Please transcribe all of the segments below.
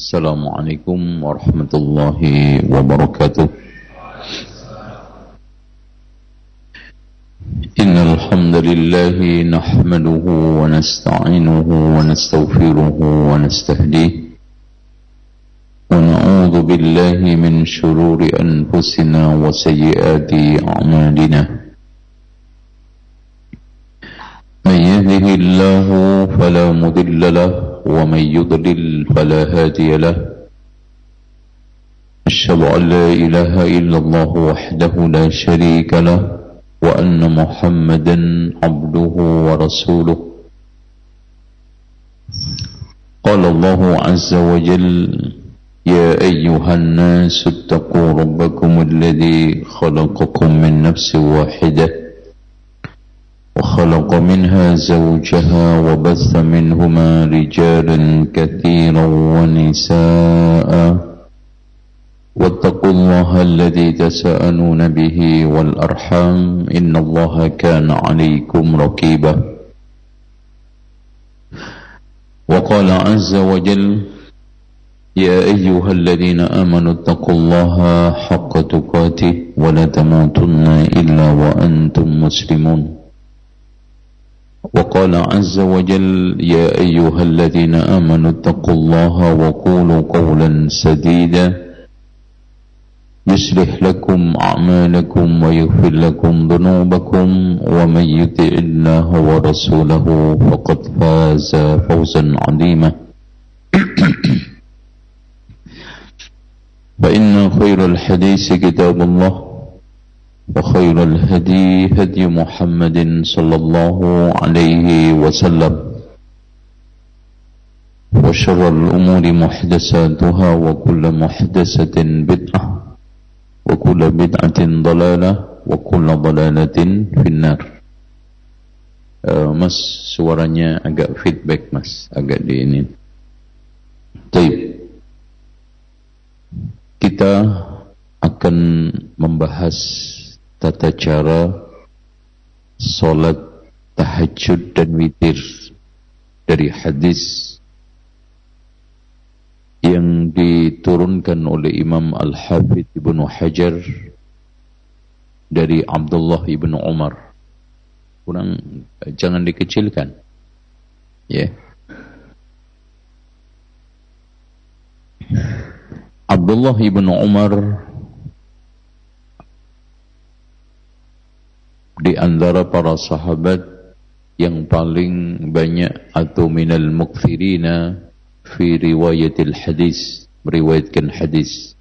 Assalamualaikum warahmatullahi wabarakatuh. Innal hamdalillah nahmaduhu wa nasta'inuhu wa nastaghfiruhu wa nastahdihi wa na'udzu billahi min shururi anfusina wa sayyiati a'malina. Man yahdihillahu fala mudilla lahu ومن يضلل فلا هادي له أشهد أن لا إله إلا الله وحده لا شريك له وأن محمدا عبده ورسوله قال الله عز وجل يا أيها الناس اتقوا ربكم الذي خلقكم من نفس واحدة وخلق منها زوجها وبث منهما رجالا كثيرا ونساء واتقوا الله الذي تساءلون به والأرحام إن الله كان عليكم رقيبا وقال عز وجل يا أيها الذين آمنوا اتقوا الله حق تقاته ولا تموتن إلا وأنتم مسلمون وقال عز وجل يا أيها الذين آمنوا اتقوا الله وقولوا قولا سديدا يصلح لكم أعمالكم ويغفر لكم ذنوبكم ومن يطع الله ورسوله فقد فاز فوزا عظيما فإن خير الحديث كتاب الله وخير الهدي هدي محمد صلى الله عليه وسلم وشر الأمور محدثاتها وكل محدثة بدعة وكل بدعة ضلالة وكل ضلالة في النار. Mas, suaranya agak feedback mas, agak diinin. Baik, kita akan membahas tata cara solat tahajud dan witir dari hadis yang diturunkan oleh Imam Al-Hafidh Ibnu Hajar dari Abdullah Ibnu Umar. Jangan dikecilkan, ya. Abdullah Ibnu Umar di antara para sahabat yang paling banyak atau minal mukthirina fi riwayatil hadis, meriwayatkan hadis.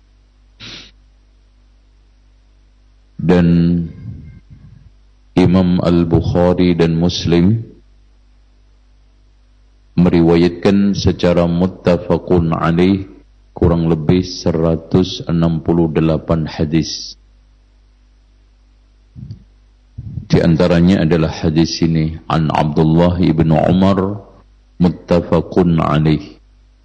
Dan Imam Al-Bukhari dan Muslim meriwayatkan secara muttafaqun alaih kurang lebih 168 hadis. Di antaranya adalah hadis ini an Abdullah ibnu Umar muttafaqun alaih.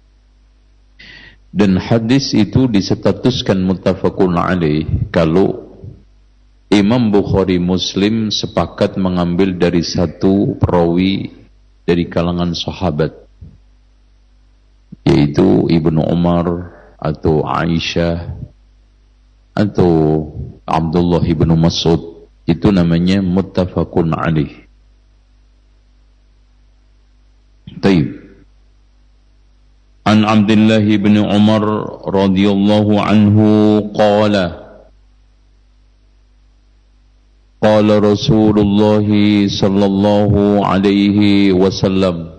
Dan hadis itu disetatuskan muttafaqun alaih kalau Imam Bukhari Muslim sepakat mengambil dari satu perawi dari kalangan sahabat, yaitu Ibnu Umar atau Aisyah atau Abdullah ibnu Mas'ud. Itu namanya muttafaqun alaih. Taib. An Abdullah bin Umar radhiyallahu anhu qala qala Rasulullah sallallahu alaihi wasallam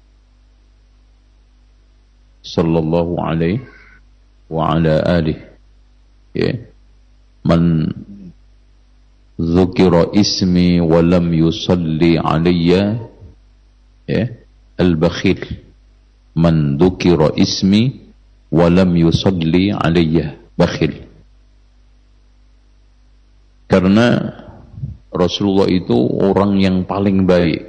sallallahu alaihi wa ala alihi, ya, man dzukira ismi wa lam yusalli alayya, ya, al-bakhil. Man dzukira ismi wa lam yusalli alayya, bakhil. Karena Rasulullah itu orang yang paling baik.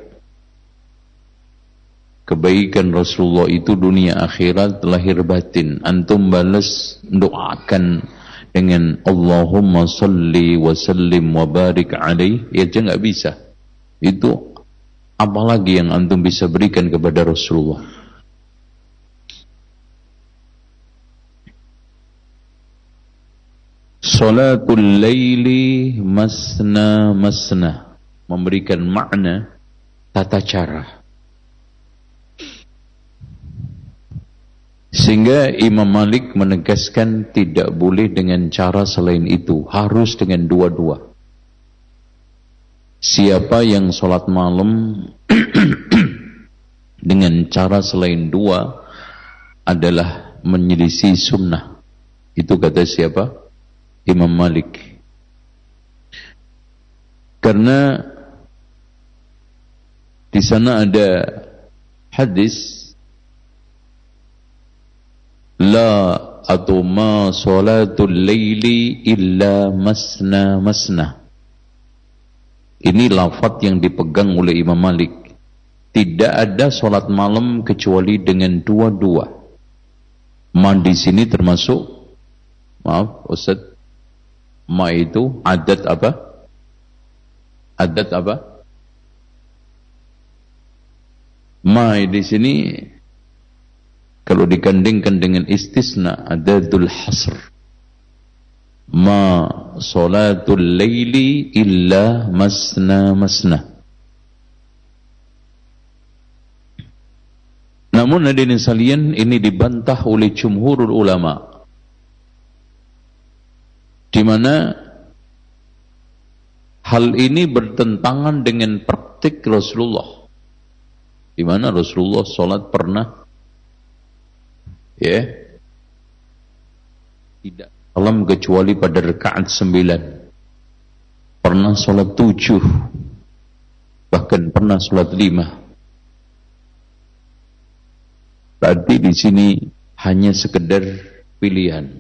Kebaikan Rasulullah itu dunia akhirat, lahir batin. Antum balas doakan dengan Allahumma salli wa sallim wa barik alaih, ya aja nggak bisa. Itu apalagi yang antum bisa berikan kepada Rasulullah. Salatul laili masna masna, memberikan makna tata cara. Sehingga Imam Malik menegaskan tidak boleh dengan cara selain itu, harus dengan dua-dua. Siapa yang sholat malam dengan cara selain dua adalah menyelisih sunnah. Itu kata siapa? Imam Malik. Karena di sana ada hadis la atau ma salatul laili illa masna masna. Ini lafaz yang dipegang oleh Imam Malik. Tidak ada solat malam kecuali dengan dua-dua. Ma di sini termasuk, maaf Ustaz, ma itu adat apa? Adat apa? Ma di sini kalau digandingkan dengan istisna, adadul hasr. Ma salatul laili illa masna masna. Namun hadirin sekalian, ini dibantah oleh jumhurul ulama, di mana hal ini bertentangan dengan praktik Rasulullah, di mana Rasulullah salat pernah tidak salam kecuali pada rakaat 9, pernah salat 7, bahkan pernah salat 5. Berarti di sini hanya sekedar pilihan.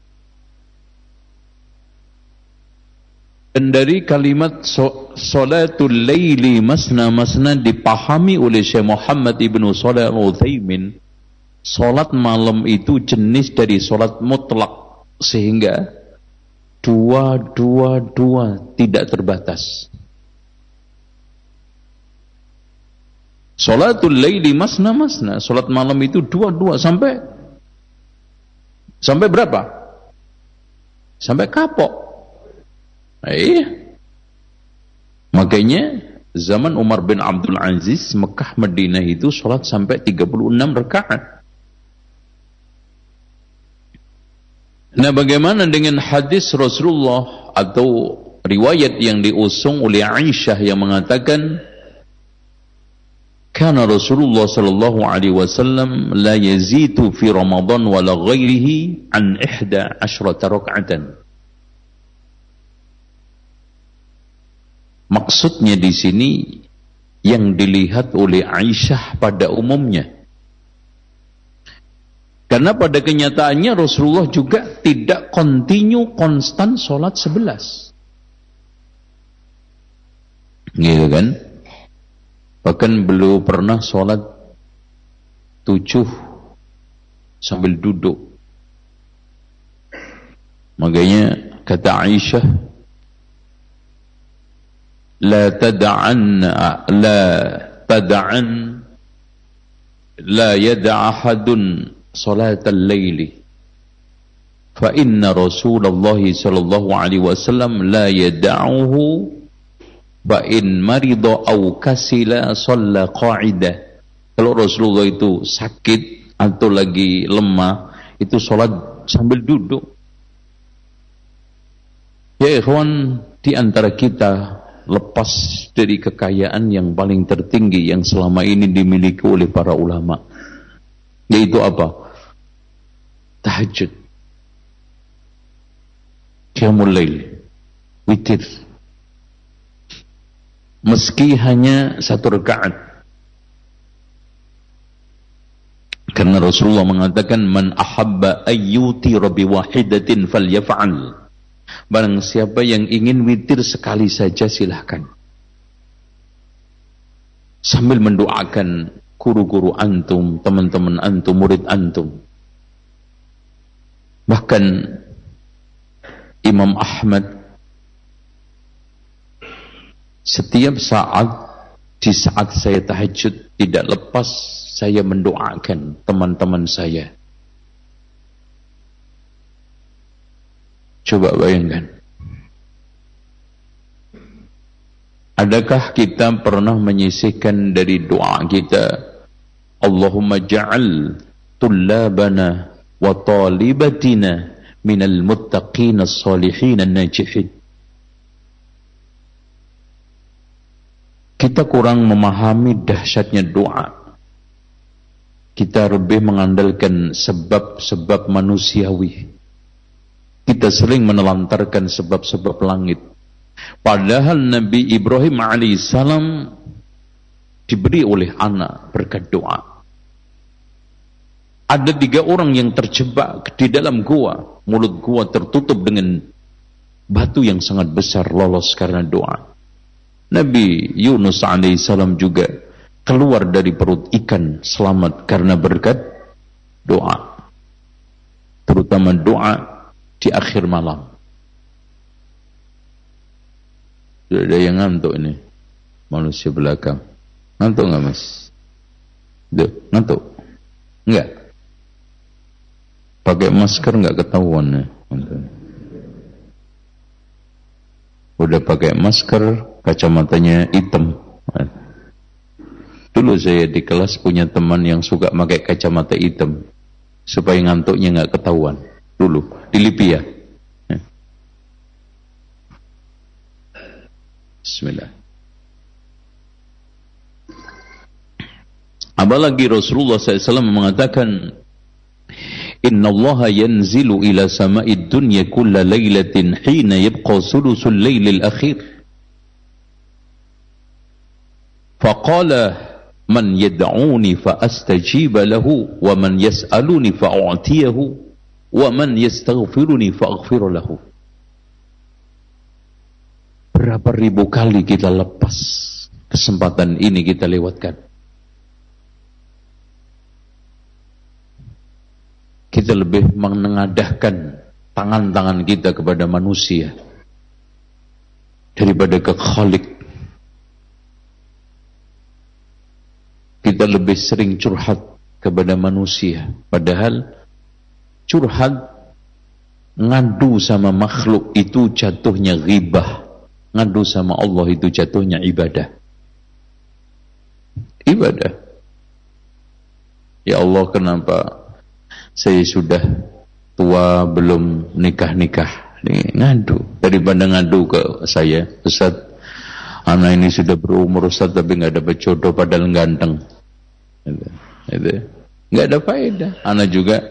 Dan dari kalimat salatul laili masna masna dipahami oleh Syekh Muhammad ibnu Shalih Al-Utsaimin, salat malam itu jenis dari salat mutlak, sehingga dua tidak terbatas. Salatul laili masna masna, salat malam itu dua sampai berapa? Sampai kapok. Makanya zaman Umar bin Abdul Aziz, Mekah Madinah itu salat sampai 36 rakaat. Nah, bagaimana dengan hadis Rasulullah atau riwayat yang diusung oleh Aisyah yang mengatakan kana Rasulullah sallallahu alaihi wasallam la yazitu fi Ramadan wala ghairihi an 11 rak'atan. Maksudnya di sini yang dilihat oleh Aisyah pada umumnya. Karena pada kenyataannya Rasulullah juga tidak konstan sholat 11. Gitu kan? Bahkan beliau pernah sholat 7 sambil duduk. Makanya kata Aisyah, la yada' ahadun salat al-laili fa inna Rasulullah sallallahu alaihi wasallam la yada'uhu fa in marida aw kasila shalla qa'idah. Kalau Rasulullah itu sakit atau lagi lemah, itu salat sambil duduk. Ya ikhwan, di antara kita lepas dari kekayaan yang paling tertinggi yang selama ini dimiliki oleh para ulama, yaitu apa? Tahajud, qiyamul lail, witir, meski hanya 1 rakaat. Karena Rasulullah mengatakan, man ahabba ayyuti rabbi wahidatin falyaf'al. Barang siapa yang ingin witir sekali saja, silahkan. Sambil mendoakan guru-guru antum, teman-teman antum, murid antum. Bahkan Imam Ahmad setiap saat, di saat saya tahajud, tidak lepas saya mendoakan teman-teman saya. Coba bayangkan. Adakah kita pernah menyisihkan dari doa kita, Allahumma ja'al tullabana wa talibatina minal muttaqin as-salihin an-najihin. Kita kurang memahami dahsyatnya doa. Kita lebih mengandalkan sebab-sebab manusiawi. Kita sering menelantarkan sebab-sebab langit. Padahal Nabi Ibrahim alaihissalam diberi oleh anak berkat doa. Ada 3 orang yang terjebak di dalam gua. Mulut gua tertutup dengan batu yang sangat besar, lolos karena doa. Nabi Yunus alaihissalam juga keluar dari perut ikan selamat karena berkat doa. Terutama doa di akhir malam. Sudah ada yang ngantuk ini, manusia belakang. Ngantuk nggak mas? Duh, ngantuk? Enggak. Pakai masker nggak ketahuan ya. Udah pakai masker, kacamatanya hitam. Dulu saya di kelas punya teman yang suka pakai kacamata hitam supaya ngantuknya nggak ketahuan. Dulu di Libya. Bismillah. Apalagi Rasulullah SAW mengatakan, Inna Allah yanzilu ila sama'id dunya kulla laylatin hina yabqa sulusul laylil akhir. Faqala man yad'uni fa astajiba lahu wa man yas'aluni fa u'tiyahu wa man yastaghfiruni fa aghfir lahu. Berapa ribu kali kita lepas kesempatan ini, kita lewatkan. Kita lebih menengadahkan tangan-tangan kita kepada manusia daripada ke Khalik. Kita lebih sering curhat kepada manusia, padahal curhat ngadu sama makhluk itu jatuhnya ghibah. Ngadu sama Allah itu jatuhnya ibadah. Ibadah. Ya Allah, kenapa saya sudah tua belum nikah-nikah? Ngadu. Daripada ngadu ke saya, Ustaz, anak ini sudah berumur Ustaz tapi nggak dapat jodoh padahal ganteng. Itu. Nggak ada faedah. Anak juga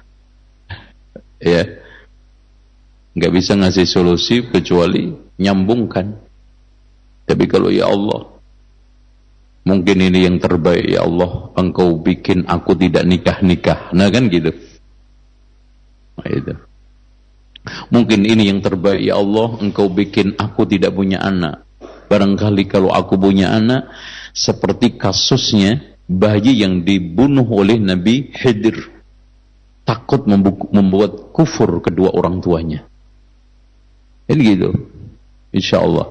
ya nggak bisa ngasih solusi kecuali nyambungkan. Tapi kalau ya Allah, mungkin ini yang terbaik ya Allah, Engkau bikin aku tidak nikah-nikah. Nah kan gitu. Nah, itu. Mungkin ini yang terbaik ya Allah, Engkau bikin aku tidak punya anak. Barangkali kalau aku punya anak, seperti kasusnya bayi yang dibunuh oleh Nabi Khidir, takut membuat kufur kedua orang tuanya. Ini gitu. InsyaAllah.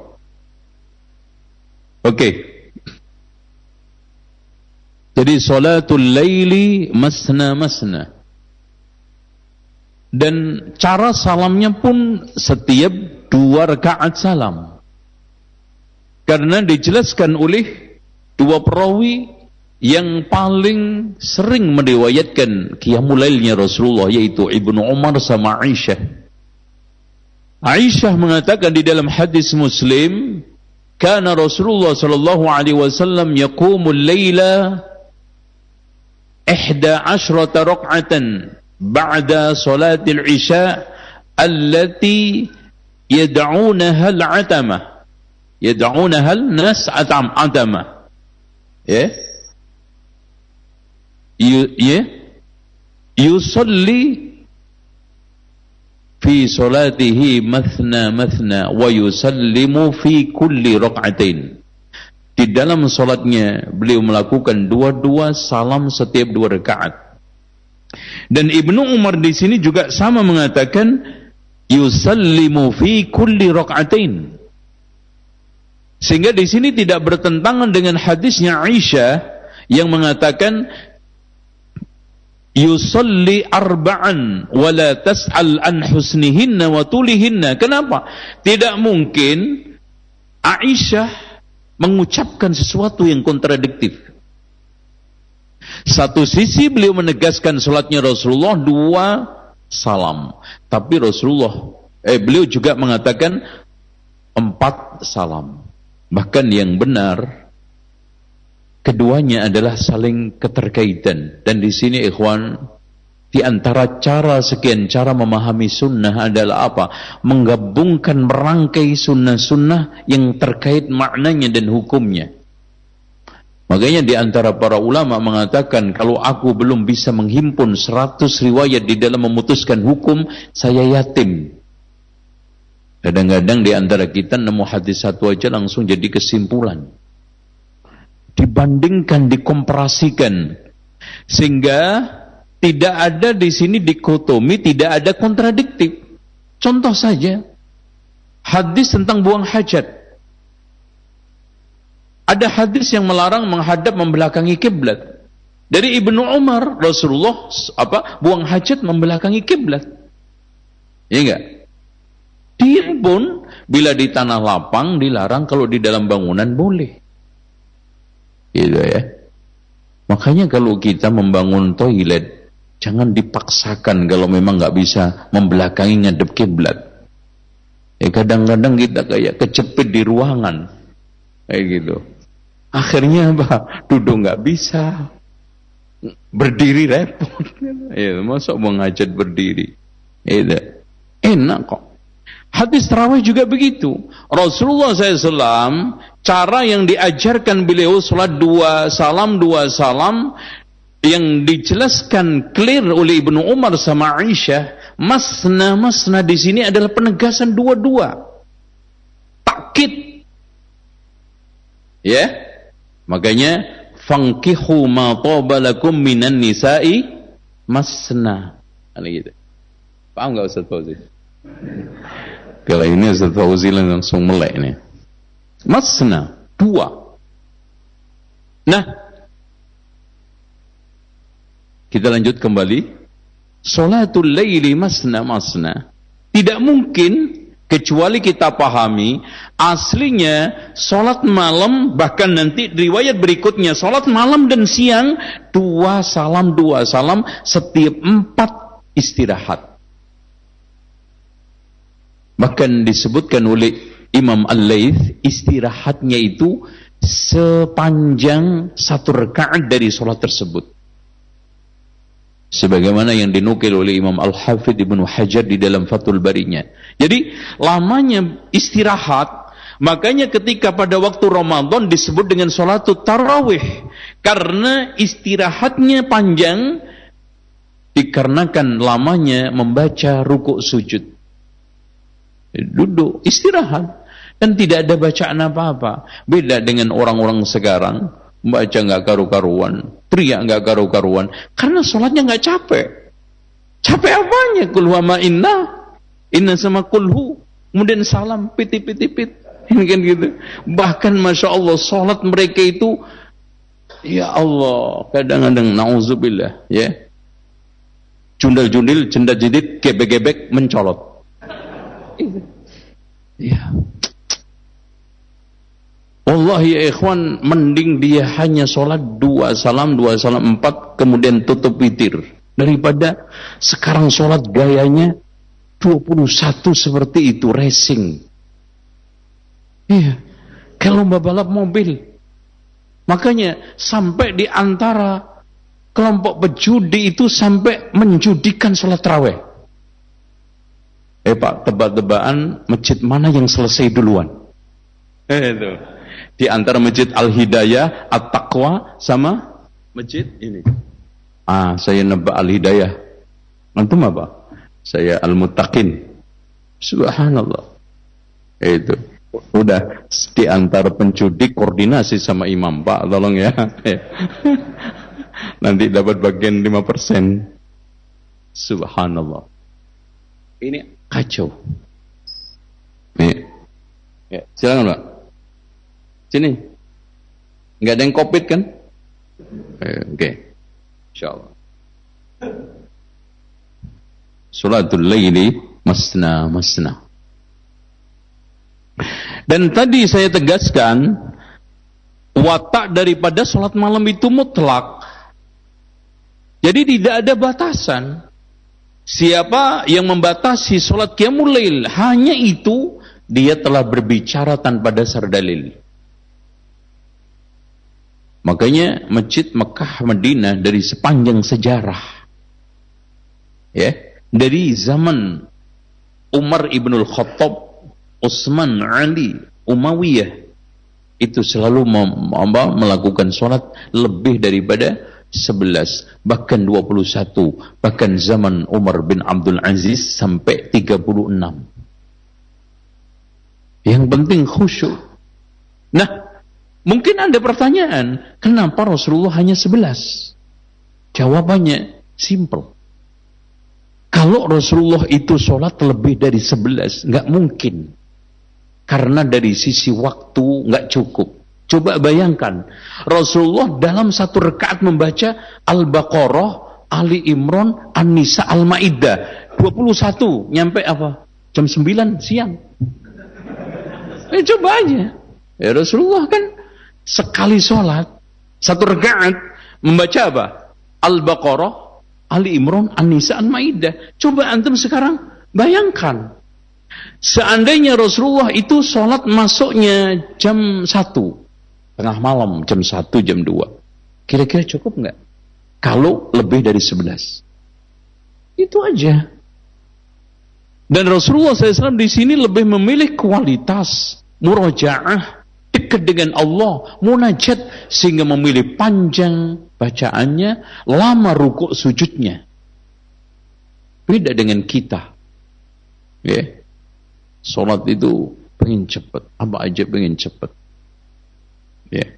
Oke. Jadi salatul laili masna. Dan cara salamnya pun setiap 2 rakaat salam. Karena dijelaskan oleh 2 perawi yang paling sering meriwayatkan qiyamul lailnya Rasulullah, yaitu Ibnu Umar sama Aisyah. Aisyah mengatakan di dalam hadis Muslim, kana Rasulullah sallallahu alaihi wasallam yaqumul laila 11 rak'atan ba'da salatil isya allati yad'unaha al-'atama. Yad'unaha an-nas atama. Ya. Yusalli fi salatihi mathna wa yusallimu fi kulli rak'atain. Di dalam salatnya beliau melakukan 2 salam setiap 2 rakaat. Dan Ibnu Umar di sini juga sama mengatakan yusallimu fi kulli rak'atain. Sehingga di sini tidak bertentangan dengan hadisnya Aisyah yang mengatakan yusalli arba'an wa la tas'al an husnihinna wa tulihinna. Kenapa? Tidak mungkin Aisyah mengucapkan sesuatu yang kontradiktif. Satu sisi beliau menegaskan salatnya Rasulullah 2 salam, tapi beliau juga mengatakan 4 salam. Bahkan yang benar keduanya adalah saling keterkaitan. Dan di sini ikhwan, di antara sekian cara memahami sunnah adalah apa? Menggabungkan, merangkai sunnah-sunnah yang terkait maknanya dan hukumnya. Makanya di antara para ulama mengatakan, kalau aku belum bisa menghimpun 100 riwayat di dalam memutuskan hukum, saya yatim. Kadang-kadang di antara kita nemu hadis satu aja langsung jadi kesimpulan. Dibandingkan, dikomparasikan, sehingga tidak ada di sini dikotomi, tidak ada kontradiktif. Contoh saja, hadis tentang buang hajat. Ada hadis yang melarang menghadap membelakangi kiblat. Dari Ibnu Umar, Rasulullah buang hajat membelakangi kiblat. Ya enggak? Dia pun bila di tanah lapang dilarang, kalau di dalam bangunan boleh. Gitu ya. Makanya kalau kita membangun toilet, jangan dipaksakan kalau memang nggak bisa membelakangi ngadep kiblat. Kadang-kadang kita kayak kecepit di ruangan, kayak gitu. Akhirnya apa? Duduk nggak bisa, berdiri repot. Masuk buang hajat berdiri. Enak kok. Hadis tarawih juga begitu. Rasulullah SAW, cara yang diajarkan beliau salat 2 salam, yang dijelaskan clear oleh Ibnu Umar sama Aisyah, masna di sini adalah penegasan 2. Takkid. Ya. Makanya fankihu ma taba lakum minan nisa'i masna. Gitu. Paham enggak Ustaz Fauzi? Kalau ini Ustaz Fauzi langsung melek nih. Masna, 2. Nah, kita lanjut kembali. Salatul laili masna. Tidak mungkin kecuali kita pahami aslinya salat malam, bahkan nanti riwayat berikutnya salat malam dan siang 2 salam setiap 4 istirahat. Bahkan disebutkan oleh Imam Al-Laits, istirahatnya itu sepanjang 1 rakaat dari salat tersebut. Sebagaimana yang dinukil oleh Imam Al-Hafidh Ibnu Hajar di dalam Fathul Barinya. Jadi lamanya istirahat. Makanya ketika pada waktu Ramadan disebut dengan sholatul tarawih, karena istirahatnya panjang, dikarenakan lamanya membaca rukuk sujud. Duduk istirahat dan tidak ada bacaan apa-apa. Beda dengan orang-orang sekarang, baca nggak karu-karuan, teriak nggak karu-karuan, karena sholatnya nggak capek. Capek apanya? Kul huwa ma inna sama kulhu, kemudian salam pit, ini kan gitu. Bahkan masya Allah sholat mereka itu, ya Allah, kadang-kadang nauzubillah, ya, jundal-jundil, jendat-jedit, gebek-gebek, mencolot. Ya. Wallahi ya ikhwan, mending dia hanya sholat 2 salam 4 kemudian tutup witir, daripada sekarang sholat gayanya 21 seperti itu, racing. Iya, kayak lomba balap mobil. Makanya sampai di antara kelompok pejudi itu sampai menjudikan sholat tarawih. Pak, tebak-tebakan masjid mana yang selesai duluan? Itu. Di antara masjid Al-Hidayah, At-Taqwa sama masjid ini. Saya nebak Al-Hidayah. Antum apa? Saya Al-Muttaqin. Subhanallah. Itu. Udah di antara penjudi koordinasi sama imam, Pak, tolong ya. Nanti dapat bagian 5%. Subhanallah. Ini kacau. Nih. Ya, silakan, Pak. Sini. Enggak ada yang COVID kan? Oke. Insyaallah. Salatul laili masna masna. Dan tadi saya tegaskan, watak daripada salat malam itu mutlak. Jadi tidak ada batasan. Siapa yang membatasi salat qiyamul lail, hanya itu dia telah berbicara tanpa dasar dalil. Makanya masjid Mekah Madinah dari sepanjang sejarah, ya, dari zaman Umar ibnul Khattab, Utsman, Ali, Umayyah, itu selalu melakukan sholat lebih daripada 11, bahkan 21, bahkan zaman Umar bin Abdul Aziz sampai 36. Yang penting khusyuk. Nah, mungkin ada pertanyaan, kenapa Rasulullah hanya 11? Jawabannya simple. Kalau Rasulullah itu sholat lebih dari 11, nggak mungkin. Karena dari sisi waktu nggak cukup. Coba bayangkan, Rasulullah dalam satu rakaat membaca Al-Baqarah, Ali Imran, An-Nisa, Al-Maidah. 21, nyampe apa? Jam 9 siang. Coba aja. Ya, Rasulullah kan sekali sholat, satu rakaat membaca apa? Al-Baqarah, Ali Imran, An-Nisa, Al-Maidah. Coba antum sekarang bayangkan. Seandainya Rasulullah itu sholat masuknya jam 1, tengah malam, jam 1, jam 2. Kira-kira cukup nggak? Kalau lebih dari 11. Itu aja. Dan Rasulullah SAW di sini lebih memilih kualitas, murajaah, dekat dengan Allah, munajat, sehingga memilih panjang bacaannya, lama rukuk sujudnya. Beda dengan kita. Ya. Salat itu pengen cepat, apa aja pengen cepat. Ya.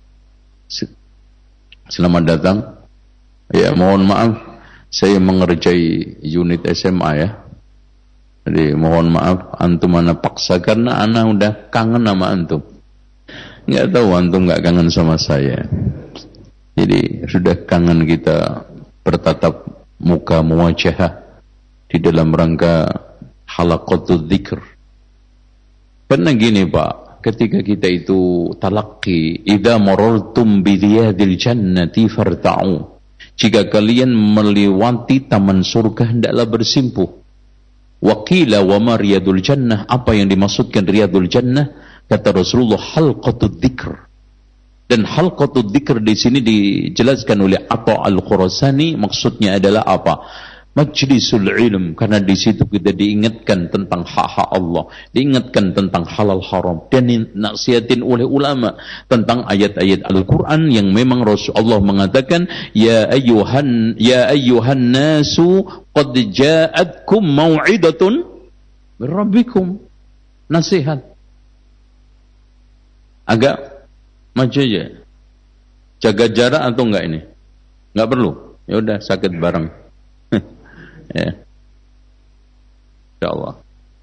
Selamat datang. Ya, mohon maaf saya mengerjai unit SMA ya. Jadi mohon maaf antum ana paksa karena ana udah kangen sama antum. Enggak tahu antum enggak kangen sama saya. Jadi sudah kangen kita bertatap muka muwajahah di dalam rangka halaqatul dzikr. Pernah gini Pak, ketika kita itu talaqi, idza marartum bi riyadil jannati farta'u. Jika kalian melewati taman surga hendaklah bersimpuh. Wa qila wa ma riyadul jannah, apa yang dimaksudkan riyadul jannah? Kata Rasulullah, halqatud dzikr. Dan halqatud dzikr di sini dijelaskan oleh Atha Al-Khurasani, maksudnya adalah apa? Majlisul ilm, karena di situ kita diingatkan tentang hak-hak Allah, diingatkan tentang halal haram, dan nasihatin oleh ulama tentang ayat-ayat Al-Quran yang memang Rasulullah mengatakan, ya ayyuhan nasu qad ja'atkum mau'idatun min rabbikum. Nasihat. Agak maju aja. Jaga jarak atau enggak ini? Enggak perlu. Ya udah, sakit bareng. Ya. Insyaallah.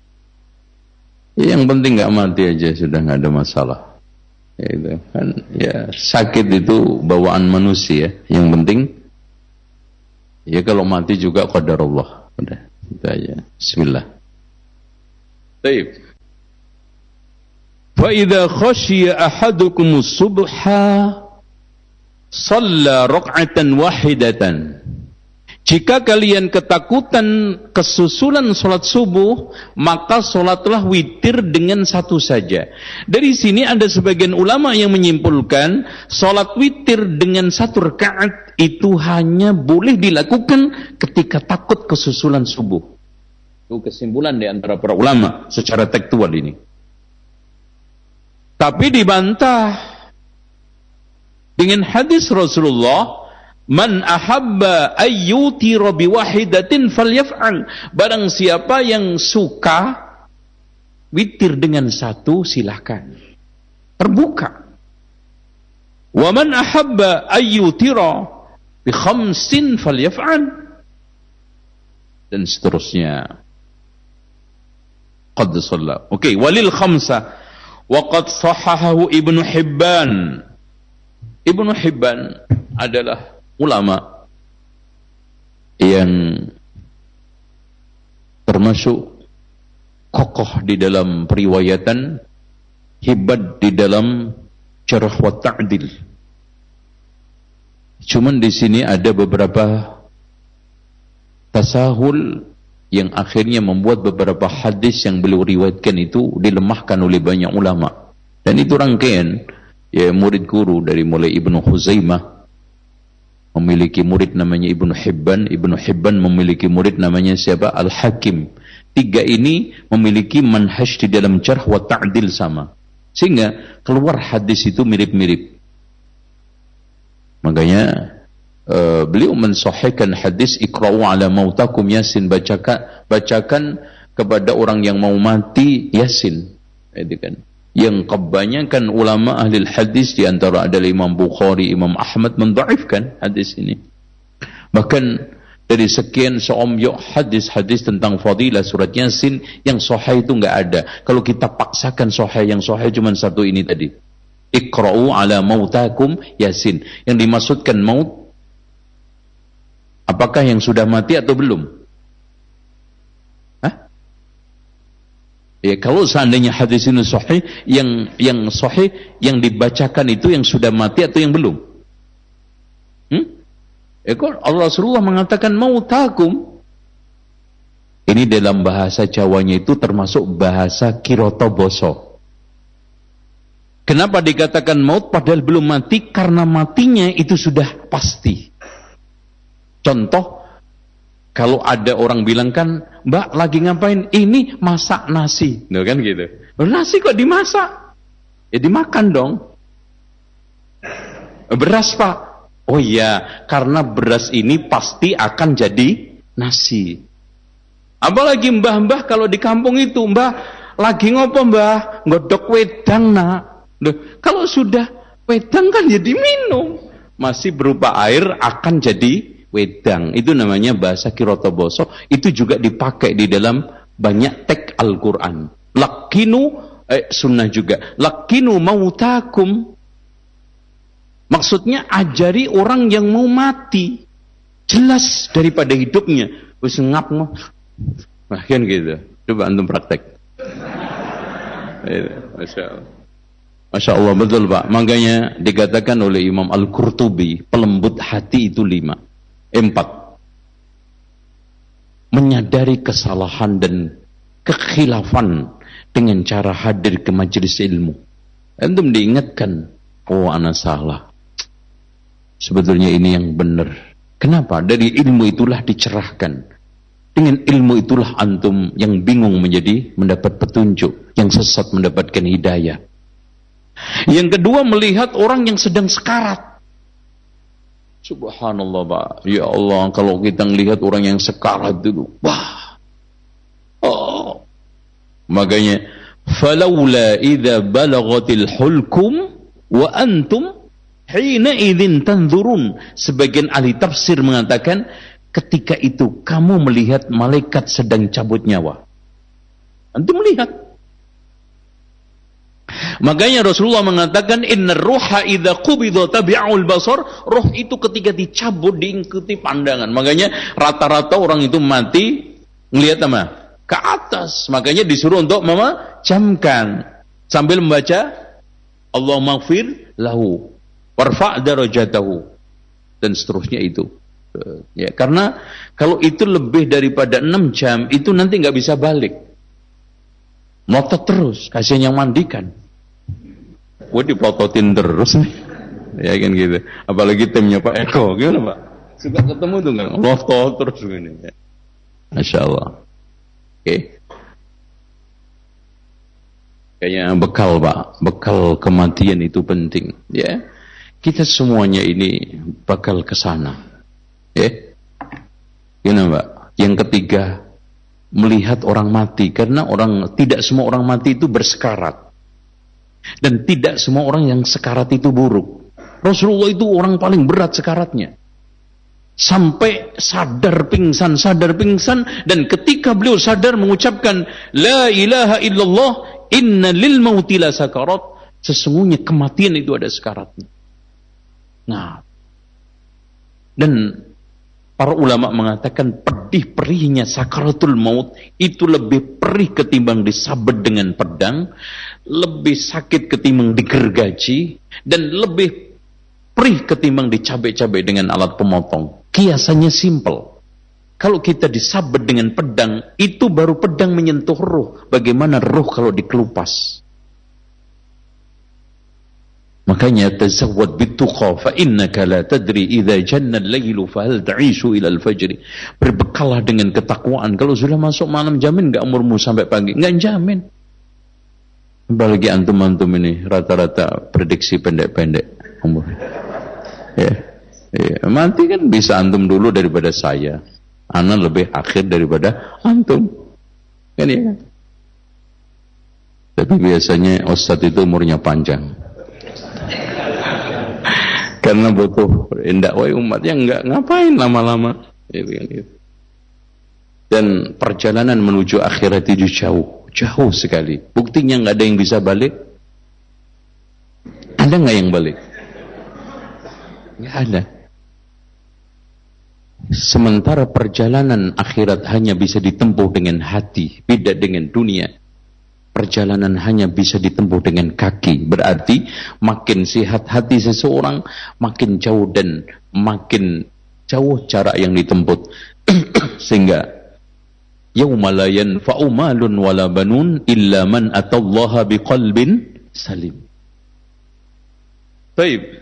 Yang penting enggak mati aja sudah enggak ada masalah. Ya itu kan, ya sakit itu bawaan manusia. Yang penting ya kalau mati juga qadarullah. Udah, itu aja. Bismillah. Baik. Fa idza khashiya ahadukumus subha shalla rak'atan wahidatan. Jika kalian ketakutan kesusulan sholat subuh, maka sholatlah witir dengan satu saja. Dari sini ada sebagian ulama yang menyimpulkan sholat witir dengan satu rakaat itu hanya boleh dilakukan ketika takut kesusulan subuh. Itu kesimpulan di antara para ulama secara tekstual ini. Tapi dibantah dengan hadis Rasulullah, man ahabba ayyutira biwahidatin falyaf'al. Barang siapa yang suka witir dengan satu, silahkan. Terbuka. Wa man ahabba ayyutira bi khamsin falyaf'al. Dan seterusnya. Qad shalla. Oke, walil khamsa. Wa qad sahahahu Ibnu Hibban. Ibnu Hibban adalah ulama yang termasuk kokoh di dalam periwayatan, hebat di dalam jarh wa ta'dil. Cuman di sini ada beberapa tasahul yang akhirnya membuat beberapa hadis yang beliau riwayatkan itu dilemahkan oleh banyak ulama. Dan itu rangkaian ya murid guru dari mulai Ibnu Khuzaimah memiliki murid namanya Ibnu Hibban memiliki murid namanya siapa? Al-Hakim. Tiga ini memiliki manhaj di dalam jarh wa ta'dil sama. Sehingga keluar hadis itu mirip-mirip. Makanya beliau mensahihkan hadis iqra'u ala mautakum Yasin, bacakan kepada orang yang mau mati Yasin. Itu kan. Yang kebanyakan ulama ahli hadis di antara adalah Imam Bukhari, Imam Ahmad mendhaifkan hadis ini. Bahkan dari sekian seomyok hadis-hadis tentang fadilah surat Yasin yang sahih itu enggak ada. Kalau kita paksakan sahih, yang sahih cuma satu ini tadi. Iqra'u ala mautakum Yasin. Yang dimaksudkan maut apakah yang sudah mati atau belum? Ya, kalau seandainya hadis ini sahih, yang sahih yang dibacakan itu yang sudah mati atau yang belum? Ya, Allah Rasulullah mengatakan mautakum. Ini dalam bahasa Jawanya itu termasuk bahasa kirotoboso. Kenapa dikatakan maut padahal belum mati? Karena matinya itu sudah pasti. Contoh, kalau ada orang bilang kan, Mbak lagi ngapain? Ini masak nasi. Nah, kan gitu. Nasi kok dimasak? Ya dimakan dong. Beras Pak. Oh iya, karena beras ini pasti akan jadi nasi. Apalagi mbah-mbah kalau di kampung itu, Mbah lagi ngopo Mbah? Ngodok wedang nak. Loh, kalau sudah wedang kan jadi minum. Masih berupa air akan jadi wedang. Itu namanya bahasa kirotoboso. Itu juga dipakai di dalam banyak teks Al-Quran. Lakinu sunnah juga. Lakinu mautakum. Maksudnya ajari orang yang mau mati. Jelas daripada hidupnya. Wis ngap noh. Nah kan gitu. Coba antum praktek. Masya Allah. Masya Allah, betul Pak. Makanya dikatakan oleh Imam Al-Qurtubi, pelembut hati itu 4. Menyadari kesalahan dan kekhilafan dengan cara hadir ke majelis ilmu. Antum diingatkan, oh anak salah. Sebetulnya ini yang benar. Kenapa? Dari ilmu itulah dicerahkan. Dengan ilmu itulah antum yang bingung mendapat petunjuk, yang sesat mendapatkan hidayah. Yang kedua, melihat orang yang sedang sekarat. Subhanallah Pak. Ya Allah, kalau kita melihat orang yang sekarat dulu, wah. Oh. Makanya falaula idza balaghatil hulkum wa antum hina idzin tanzurun. Sebagian ahli tafsir mengatakan ketika itu kamu melihat malaikat sedang cabut nyawa. Antum melihat. Makanya Rasulullah mengatakan innar ruha idza qubida tabi'ul basar. Roh itu ketika dicabut diikuti pandangan. Makanya rata-rata orang itu mati ngelihat apa? Ke atas. Makanya disuruh untuk memejamkan sambil membaca Allahumma ighfir lahu warfa' darajatahu dan seterusnya itu. Ya, karena kalau itu lebih daripada 6 jam itu nanti nggak bisa balik. Melotot terus, kasihan yang mandikan. Gue dipototin terus nih. Ya kan gitu. Apalagi timnya Pak Eko, gimana Pak? Suka ketemu tuh kan, melotot terus gini. Masya Allah. Oke. Kayaknya bekal Pak, bekal kematian itu penting. Ya, kita semuanya ini bakal kesana. Ya, gimana Pak? Yang ketiga, melihat orang mati, karena tidak semua orang mati itu bersekarat. Dan tidak semua orang yang sekarat itu buruk. Rasulullah itu orang paling berat sekaratnya. Sampai sadar pingsan. Dan ketika beliau sadar mengucapkan La ilaha illallah inna lil mauti la sakarat. Sesungguhnya kematian itu ada sekaratnya. Nah, dan Para ulama mengatakan pedih-perihnya sakaratul maut itu lebih perih ketimbang disabet dengan pedang, lebih sakit ketimbang digergaji, dan lebih perih ketimbang dicabik-cabik dengan alat pemotong. Kiasannya simple. Kalau kita disabet dengan pedang, itu baru pedang menyentuh ruh. Bagaimana ruh kalau dikelupas? Makanya tazawwad bituqa fa innaka la tadri idza janna al-lailu fa hal ta'ishu ila al-fajr. Berbekalah dengan ketakwaan. Kalau sudah masuk malam, jamin enggak umurmu sampai pagi? Enggak jamin. Apalagi antum-antum ini rata-rata prediksi pendek-pendek umur. Ya. Mati kan bisa antum dulu daripada saya. Ana lebih akhir daripada antum. Kan ya kan? Tapi biasanya ustadz itu umurnya panjang. Karena butuh dakwah umatnya enggak ngapain lama-lama. Dan perjalanan menuju akhirat itu jauh sekali. Buktinya enggak ada yang bisa balik. Ada enggak yang balik? Enggak ada. Sementara perjalanan akhirat hanya bisa ditempuh dengan hati, beda dengan dunia. Perjalanan hanya bisa ditempuh dengan kaki. Berarti makin sehat hati seseorang, makin jauh dan makin jauh jarak yang ditempuh. Sehingga yauma la yanfa'u malun wala banun illa man atallaha biqalbin salim. Baik.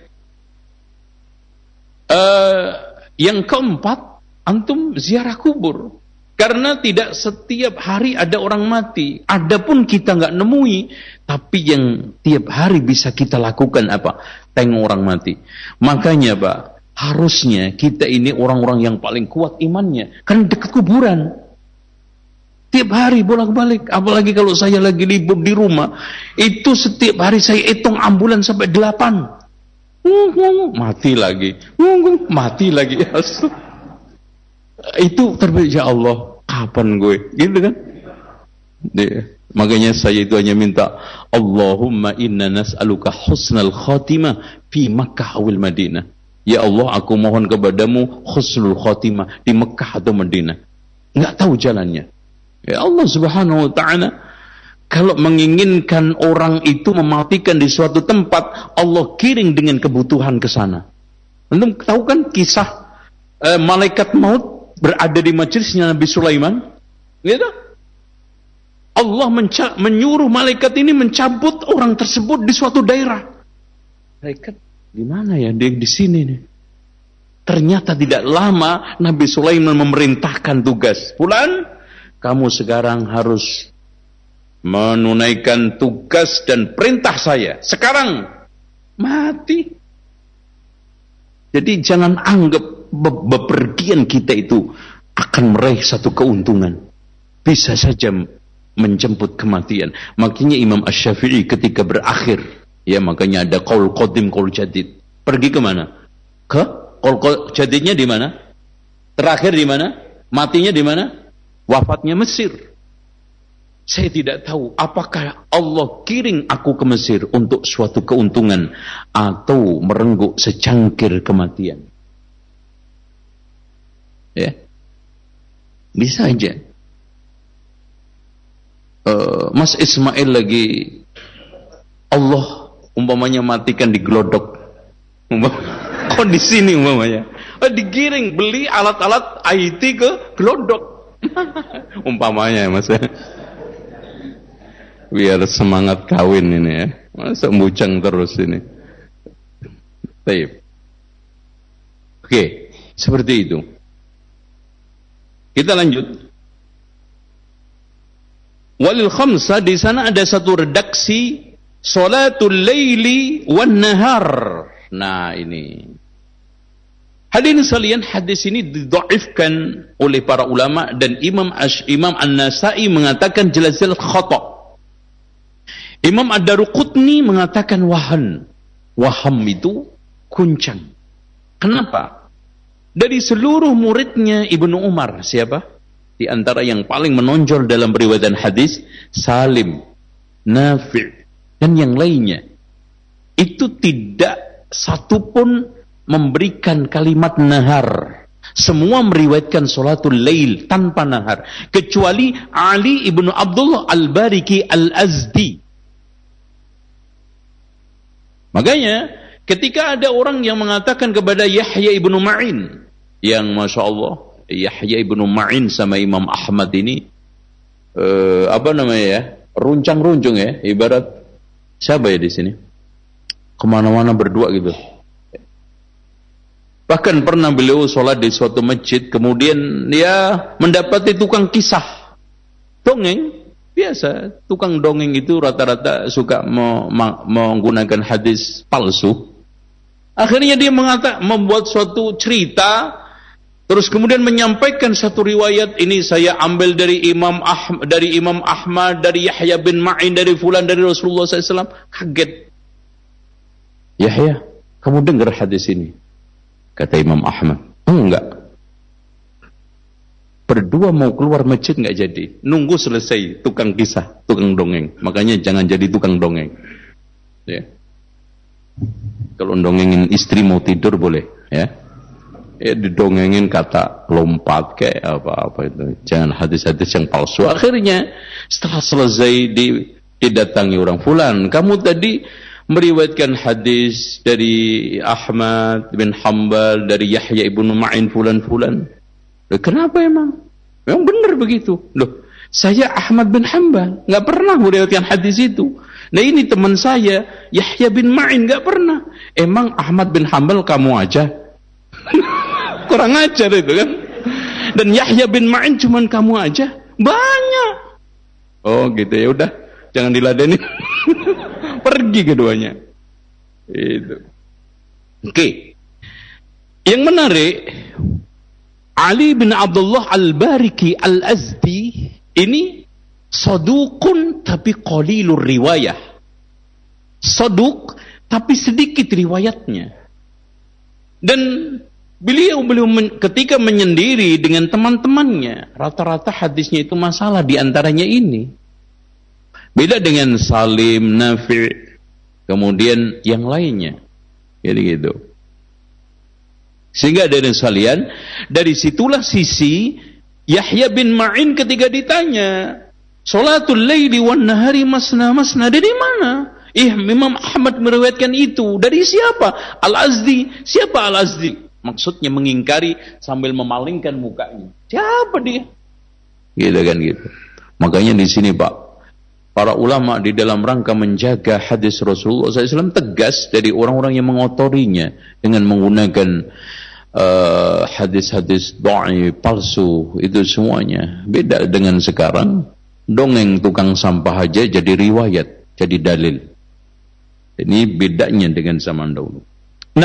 Yang keempat, antum ziarah kubur. Karena tidak setiap hari ada orang mati. Adapun kita nggak nemui, tapi yang tiap hari bisa kita lakukan apa? Tengok orang mati. Makanya Pak, harusnya kita ini orang-orang yang paling kuat imannya. Kan dekat kuburan. Tiap hari bolak-balik. Apalagi kalau saya lagi libur di rumah. Itu setiap hari saya hitung ambulan sampai 8. Mati lagi. Mati lagi. Itu terbaik, ya Allah, kapan gue? Gitu kan? Makanya saya itu hanya minta, Allahumma inna nas'aluka husnal khatimah fi Makkah awil Madinah. Ya Allah, aku mohon kepadamu husnul khatimah di Mekah atau Madinah. Enggak tahu jalannya. Ya Allah Subhanahu wa ta'ala, kalau menginginkan orang itu mematikan di suatu tempat, Allah kirim dengan kebutuhan ke sana. Antum tahu kan kisah malaikat maut berada di majelisnya Nabi Sulaiman? Gitu? Allah menyuruh malaikat ini mencabut orang tersebut di suatu daerah. Malaikat di mana ya? Dia di sini nih. Ternyata tidak lama Nabi Sulaiman memerintahkan tugas. Fulan, kamu sekarang harus menunaikan tugas dan perintah saya. Sekarang mati. Jadi jangan anggap bepergian kita itu akan meraih satu keuntungan. Bisa saja menjemput kematian. Makanya Imam Asy-Syafi'i ketika berakhir, ya makanya ada qaul qadim, qaul jadid. Pergi ke mana? Ke qaul jadidnya di mana? Terakhir di mana? Matinya di mana? Wafatnya Mesir. Saya tidak tahu apakah Allah kirim aku ke Mesir untuk suatu keuntungan atau merenggut secangkir kematian. Ya, bisa aja. Mas Ismail lagi, Allah umpamanya matikan di Glodok, kok di sini umpamanya, digiring beli alat-alat IT ke Glodok, umpamanya Mas ya. Biar semangat kawin ini ya, masa bujang terus ini. Baik. Oke, seperti itu. Kita lanjut. Walil khamsa, di sana ada satu redaksi salatul laili wan nahar. Nah, ini. Hadirin sekalian, hadis ini didhaifkan oleh para ulama dan Imam An-Nasa'i mengatakan jelas-jelas khata'. Imam Ad-Daruqutni mengatakan wahan. Waham itu kuncang. Kenapa? Dari seluruh muridnya Ibnu Umar, siapa? Di antara yang paling menonjol dalam riwayat hadis, Salim, Nafi' dan yang lainnya. Itu tidak satupun memberikan kalimat nahar. Semua meriwayatkan salatul lail tanpa nahar, kecuali Ali ibnu Abdullah al-Bariki al-Azdi. Makanya ketika ada orang yang mengatakan kepada Yahya ibnu Ma'in, yang Masya Allah, Yahya ibnu Ma'in sama Imam Ahmad ini runcang-runcung ya, ibarat siapa ya di sini, kemana-mana berdua gitu. Bahkan pernah beliau sholat di suatu masjid, kemudian dia mendapati tukang kisah dongeng. Biasa, tukang dongeng itu rata-rata suka menggunakan hadis palsu. Akhirnya dia membuat suatu cerita, terus kemudian menyampaikan satu riwayat, ini saya ambil dari Imam Ahmad, dari Yahya bin Ma'in, dari fulan, dari Rasulullah SAW. Kaget. Yahya, kamu dengar hadis ini? Kata Imam Ahmad, enggak. Berdua mau keluar masjid enggak jadi. Nunggu selesai tukang kisah, tukang dongeng. Makanya jangan jadi tukang dongeng. Ya. Kalau dongengin istri mau tidur boleh, ya. Ya didongengin kata lompat kayak apa-apa itu. Jangan hadis-hadis yang palsu. Akhirnya setelah selesai didatangi orang, fulan, kamu tadi meriwayatkan hadis dari Ahmad bin Hanbal, dari Yahya ibnu Ma'in, fulan-fulan. Kenapa emang? Memang benar begitu. Loh, saya Ahmad bin Hanbal nggak pernah meriwayatkan hadis itu. Nah ini teman saya Yahya bin Ma'in nggak pernah. Emang Ahmad bin Hanbal kamu aja? Kurang ajar itu kan. Dan Yahya bin Ma'in cuman kamu aja? Banyak. Oh gitu, ya udah, jangan diladeni. Pergi keduanya. Itu. Oke. Yang menarik, Ali bin Abdullah al-Bariki al-Azdi ini sadukun tapi qalilur riwayah. Saduk tapi sedikit riwayatnya. Dan beliau ketika menyendiri dengan teman-temannya, rata-rata hadisnya itu masalah, di antaranya ini. Beda dengan Salim, Nafi', kemudian yang lainnya. Jadi gitu. Sehingga dari sekalian, dari situlah sisi Yahya bin Ma'in ketika ditanya, salatul laili wan nahari masna masna, dari mana? Imam Ahmad meriwayatkan itu. Dari siapa? Al-Azdi. Siapa Al-Azdi? Maksudnya mengingkari sambil memalingkan mukanya. Siapa dia? Gitu kan gitu. Makanya di sini Pak, para ulama di dalam rangka menjaga hadis Rasulullah SAW tegas dari orang-orang yang mengotorinya dengan menggunakan hadis-hadis dhaif, palsu, itu semuanya. Beda dengan sekarang, dongeng tukang sampah aja jadi riwayat, jadi dalil. Ini bedanya dengan zaman dahulu. Nah,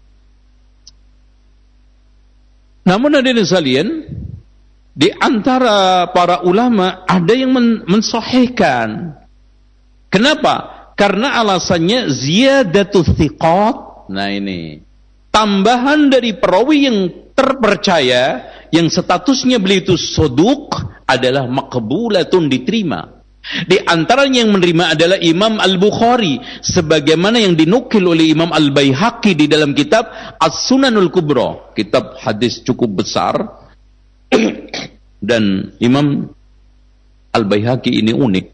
namun hadirin sekalian, di antara para ulama ada yang mensahihkan. Kenapa? Karena alasannya ziyadatu thiqat. Nah ini, tambahan dari perawi yang terpercaya, yang statusnya beliau itu soduk, adalah maqbulatun, diterima. Di antaranya yang menerima adalah Imam Al-Bukhari, sebagaimana yang dinukil oleh Imam Al-Baihaqi di dalam kitab As-Sunanul Kubra, kitab hadis cukup besar. Dan Imam Al-Baihaqi ini unik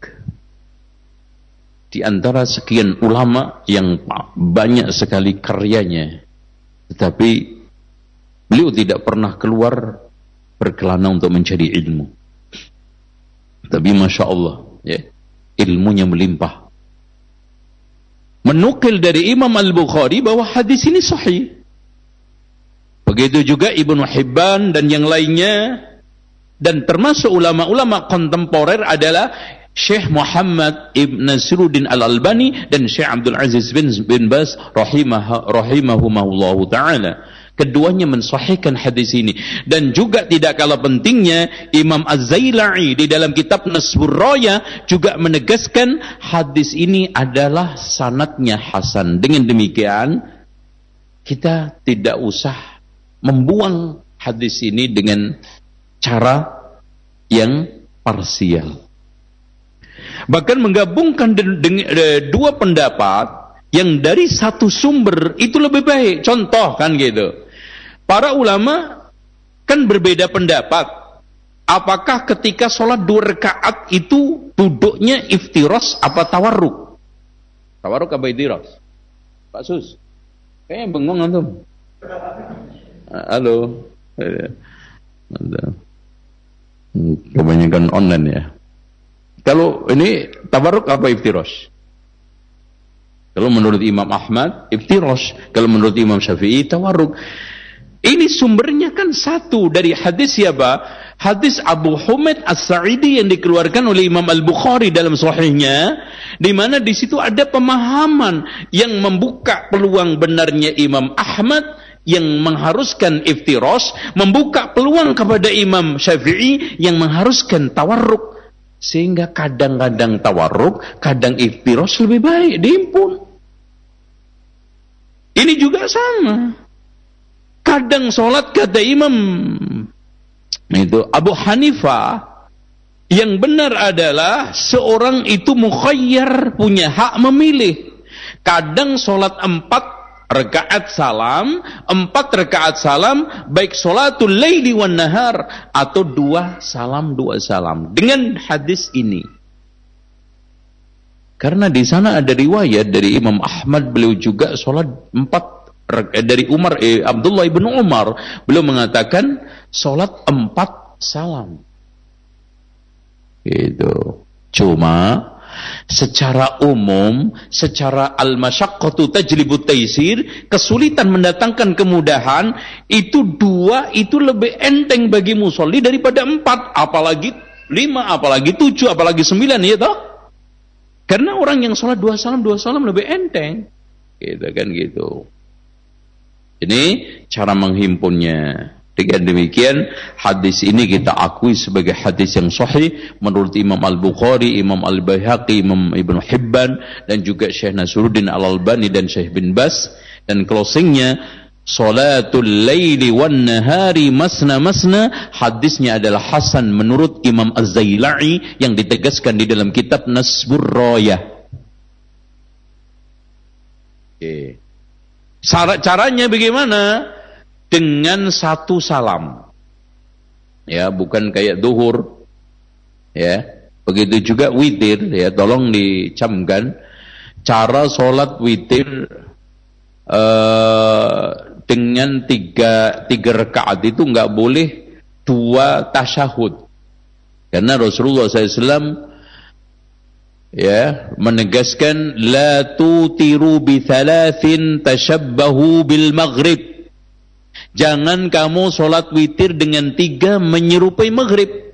di antara sekian ulama yang banyak sekali karyanya, tetapi beliau tidak pernah keluar berkelana untuk mencari ilmu. Tapi Masya Allah, ya, ilmunya melimpah. Menukil dari Imam Al-Bukhari bahwa hadis ini sahih. Begitu juga Ibnu Hibban dan yang lainnya. Dan termasuk ulama-ulama kontemporer adalah Syekh Muhammad Ibn Nasiruddin Al-Albani dan Syekh Abdul Aziz bin Baz rahimahumullahu ta'ala. Keduanya mensahihkan hadis ini. Dan juga tidak kalah pentingnya, Imam Az-Zailai di dalam kitab Nasbur Raya juga menegaskan hadis ini adalah sanadnya hasan. Dengan demikian, kita tidak usah membuang hadis ini dengan cara yang parsial. Bahkan menggabungkan dua pendapat yang dari satu sumber itu lebih baik. Contoh kan gitu. Para ulama kan berbeda pendapat. Apakah ketika sholat 2 rakaat itu duduknya iftiros apa tawarruk? Tawarruk apa iftiros? Pak Sus, kayaknya bengong antum. Halo. Kebanyakan online ya. Kalau ini tawarruk apa iftiros? Kalau menurut Imam Ahmad iftiros, kalau menurut Imam Syafi'i tawarruk. Ini sumbernya kan satu dari hadis siapa? Hadis Abu Humaid As-Sa'idi yang dikeluarkan oleh Imam Al-Bukhari dalam sahihnya, di mana di situ ada pemahaman yang membuka peluang benarnya Imam Ahmad yang mengharuskan iftiros, membuka peluang kepada Imam Syafi'i yang mengharuskan tawarruk. Sehingga kadang-kadang tawarruk, kadang iftiros lebih baik dihimpun. Ini juga sama. Kadang sholat kata Imam itu Abu Hanifah, yang benar adalah seorang itu mukhayyar, punya hak memilih. Kadang sholat 4 rakaat salam, 4 rakaat salam, baik sholatul laili wan nahar, atau 2 salam 2 salam. Dengan hadis ini, karena di sana ada riwayat dari Imam Ahmad, beliau juga sholat 4 dari Abdullah ibn Umar, beliau mengatakan sholat 4 salam. Gitu. Cuma secara umum, secara al-masyaqqatu tajlibut taysir, kesulitan mendatangkan kemudahan, itu 2 itu lebih enteng bagi musolli daripada 4, apalagi 5, apalagi 7, apalagi 9, ya toh? Karena orang yang sholat 2 salam lebih enteng. Gitu kan gitu. Ini cara menghimpunnya. Dengan demikian, hadis ini kita akui sebagai hadis yang sahih menurut Imam Al-Bukhari, Imam Al-Baihaqi, Imam Ibn Hibban, dan juga Syekh Nasruddin Al-Albani dan Syekh bin Bas. Dan closingnya, Salatul laili wan nahari masna masna, hadisnya adalah hasan menurut Imam Az-Zailai yang ditegaskan di dalam kitab Nasbur Rayah. Oke. Caranya bagaimana? Dengan 1 salam. Ya, bukan kayak duhur. Ya. Begitu juga witir, ya, tolong dicamkan. Cara sholat witir dengan 3 rakaat itu enggak boleh 2 tasyahud. Karena Rasulullah SAW ya menegaskan la tutiru bi 3 tashabbahu bil maghrib. Jangan kamu sholat witir dengan 3 menyerupai maghrib.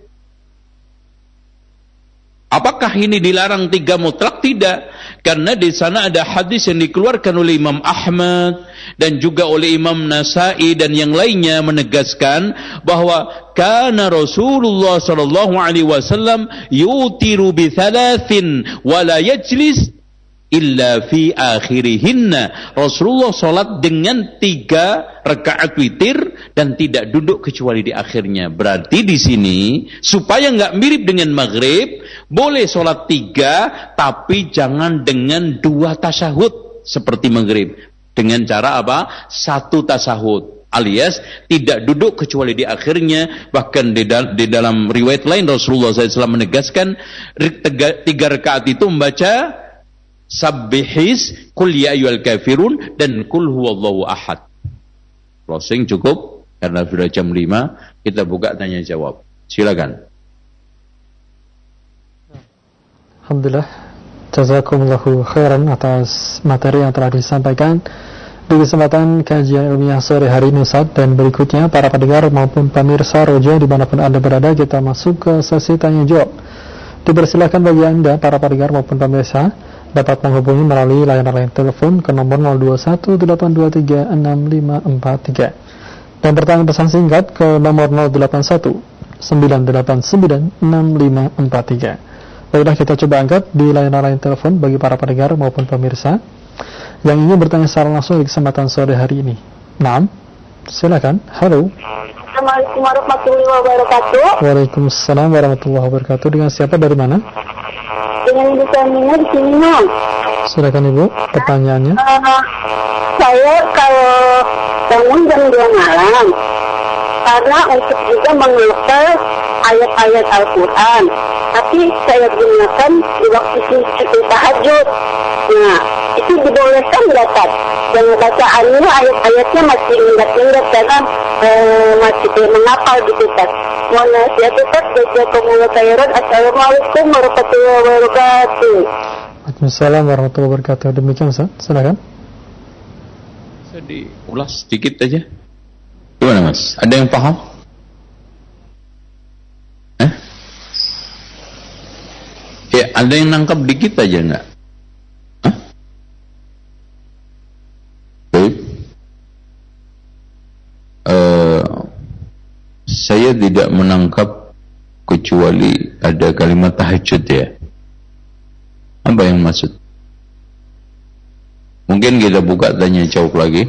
Apakah ini dilarang 3 mutlak? Tidak. Karena di sana ada hadis yang dikeluarkan oleh Imam Ahmad dan juga oleh Imam Nasai dan yang lainnya menegaskan bahwa kana Rasulullah sallallahu alaihi wasallam yutiru bi 3 wa la yajlis illa fi akhirihinna. Rasulullah salat dengan 3 rakaat witir dan tidak duduk kecuali di akhirnya. Berarti di sini supaya enggak mirip dengan maghrib, boleh salat 3 tapi jangan dengan 2 tasyahud seperti maghrib. Dengan cara apa? 1 tasyahud, alias tidak duduk kecuali di akhirnya. Bahkan di dalam riwayat lain Rasulullah SAW menegaskan 3 rakaat itu membaca Sabbihis, Qul ya ayyuhal kafirun, dan Qul huwallahu ahad. Closing cukup karena sudah jam 5. Kita buka tanya jawab. Silakan. Alhamdulillah, jazakumullahu khairan atas materi yang telah disampaikan di kesempatan kajian ilmiah sore hari ini, Ustaz. Dan berikutnya para pendengar maupun pemirsa Roja dimanapun Anda berada, kita masuk ke sesi tanya jawab. Dipersilakan bagi Anda para pendengar maupun pemirsa dapat menghubungi melalui layanan telepon ke nomor 0218236543 dan bertanya pesan singkat ke nomor 0819896543. Baiklah, kita coba angkat di layanan telepon bagi para pendengar maupun pemirsa yang ingin bertanya secara langsung di kesempatan sore hari ini. Naam, silakan. Halo. Assalamualaikum warahmatullahi wabarakatuh. Waalaikumsalam warahmatullahi wabarakatuh. Dengan siapa, dari mana? Dengan Ibu Kamina di sini, Mam. Silakan Ibu, pertanyaannya. Saya kalau bangun jam 2 malam, karena untuk juga menghafal ayat-ayat Al-Quran. Tapi saya gunakan di waktu cuti tahajud. Nah, itu dibolehkan nggak, Tad? Dan bacaannya ayat-ayatnya masih ingat-ingat karena masih menghafal gitu, Tad. Mohon nasihat, Tad. Jazakumullah khairan. Assalamualaikum warahmatullahi wabarakatuh. Waalaikumsalam warahmatullahi wabarakatuh. Demikian, Ustaz. Silakan. Bisa diulas sedikit aja. Gimana, Mas? Ada yang paham? Ya, ada yang nangkap dikit aja enggak? Baik. Saya tidak menangkap kecuali ada kalimat tahajud ya. Apa yang maksud? Mungkin kita buka tanya jawab lagi.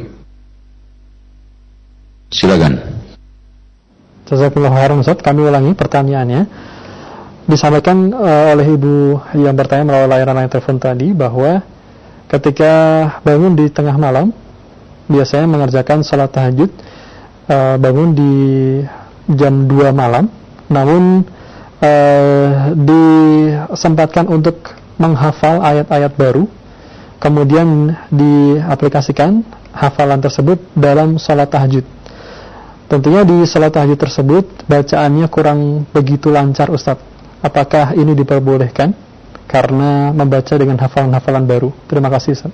Silakan. Jazakallahu khairan, Ustaz. Kami ulangi pertanyaannya. Disampaikan oleh ibu yang bertanya melalui layanan telepon tadi bahwa ketika bangun di tengah malam biasanya mengerjakan salat tahajud, bangun di jam 2 malam, namun disempatkan untuk menghafal ayat-ayat baru, kemudian diaplikasikan hafalan tersebut dalam salat tahajud. Tentunya di salat tahajud tersebut bacaannya kurang begitu lancar, Ustaz. Apakah ini diperbolehkan karena membaca dengan hafalan-hafalan baru? Terima kasih, Ustaz.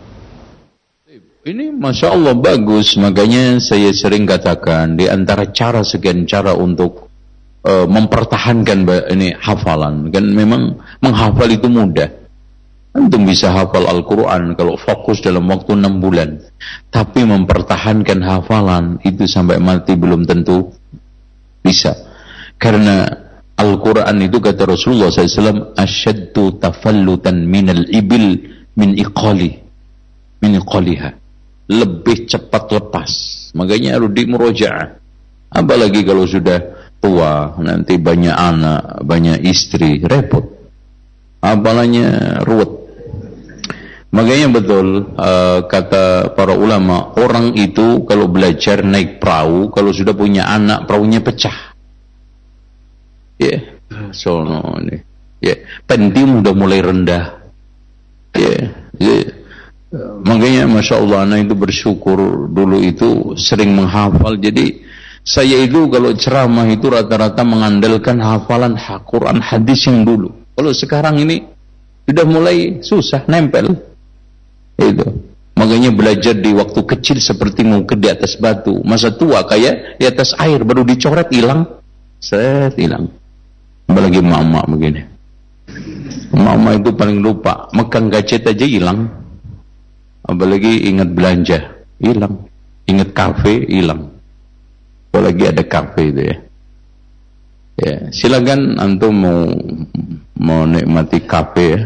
Ini Masya Allah bagus. Makanya saya sering katakan di antara cara sekian cara untuk mempertahankan ini hafalan. Kan memang menghafal itu mudah. Antum bisa hafal Al-Quran kalau fokus dalam waktu 6 bulan. Tapi mempertahankan hafalan itu sampai mati belum tentu bisa. Karena Al-Quran itu kata Rasulullah SAW, asyaddu tafallutan minal ibil min iqaliha. Lebih cepat lepas. Makanya harus dimuroja'ah. Apalagi kalau sudah tua, nanti banyak anak, banyak istri, repot. Apalanya ruwet. Makanya betul kata para ulama, orang itu kalau belajar naik perahu, kalau sudah punya anak, perahunya pecah. Ya, sono nih. Ya, penting udah mulai rendah. Ya. Makanya Masya Allah anak itu bersyukur dulu itu sering menghafal. Jadi saya itu kalau ceramah itu rata-rata mengandalkan hafalan Quran hadis yang dulu. Kalau sekarang ini sudah mulai susah nempel. Itu. Makanya belajar di waktu kecil seperti ngukir di atas batu. Masa tua kayak di atas air baru dicoret hilang. Hilang. Apalagi mama begini. Mama itu paling lupa. Megang gadget aja hilang. Apalagi ingat belanja, hilang. Ingat kafe, hilang. Apalagi ada kafe itu ya. Ya, silakan antum mau nikmati kafe ya.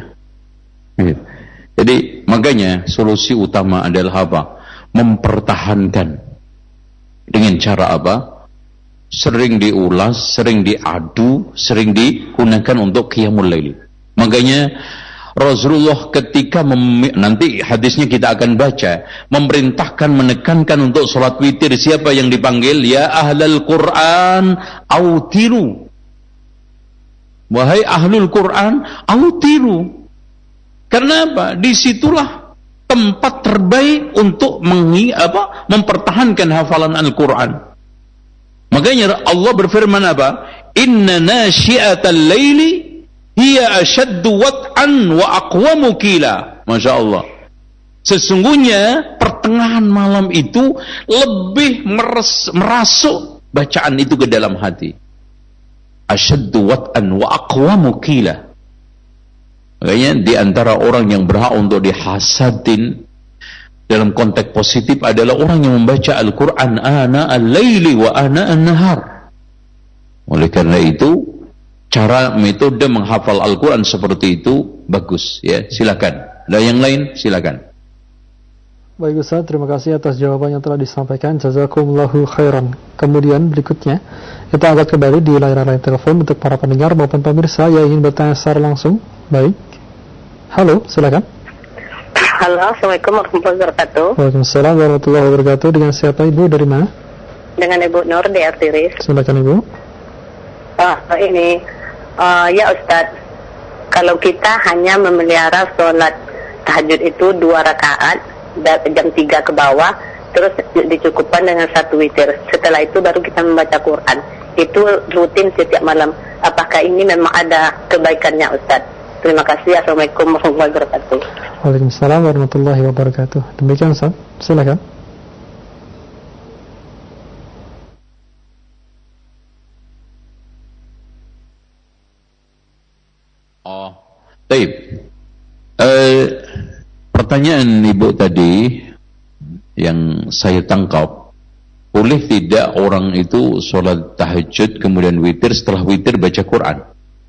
Jadi makanya solusi utama adalah apa? Mempertahankan. Dengan cara apa? Sering diulas, sering diadu, sering digunakan untuk qiyamul lail. Makanya Rasulullah ketika nanti hadisnya kita akan baca, memerintahkan, menekankan untuk sholat witir. Siapa yang dipanggil? Ya ahlul Quran, autiru. Wahai ahlul Quran, autiru. Karena apa? Disitulah tempat terbaik untuk mempertahankan hafalan Al-Quran. Makanya Allah berfirman apa? Inna nasyi'atal laili hiya ashaddu wat'an wa aqwamu qila. Masya Allah. Sesungguhnya pertengahan malam itu lebih merasuk bacaan itu ke dalam hati. Ashaddu wat'an wa aqwamu qila. Makanya di antara orang yang berhak untuk dihasadin dalam konteks positif adalah orang yang membaca Al-Quran ana al-laili wa ana an-nahar. Oleh karena itu cara metode menghafal Al-Quran seperti itu bagus ya. Silakan. Ada yang lain? Silakan. Baik Ustaz, terima kasih atas jawaban yang telah disampaikan. Jazakumullahu khairan. Kemudian berikutnya kita angkat kembali di layar telepon untuk para pendengar maupun pemirsa yang ingin bertanya secara langsung. Baik. Halo, silakan. Halo, Assalamualaikum warahmatullahi wabarakatuh. Waalaikumsalam warahmatullahi wabarakatuh. Dengan siapa Ibu, dari mana? dengan Ibu Nur di Artiris. Silakan Ibu. Ya Ustadz, kalau kita hanya memelihara sholat tahajud itu 2 rakaat jam 3 ke bawah, terus dicukupkan dengan 1 witir. Setelah itu baru kita membaca Quran. Itu rutin setiap malam. Apakah ini memang ada kebaikannya Ustadz? Terima kasih. Assalamualaikum warahmatullahi wabarakatuh. Waalaikumsalam warahmatullahi wabarakatuh. Demikian Ustaz, silakan. Baik. Pertanyaan Ibu tadi yang saya tangkap, boleh tidak orang itu sholat tahajud kemudian witir, setelah witir baca Quran?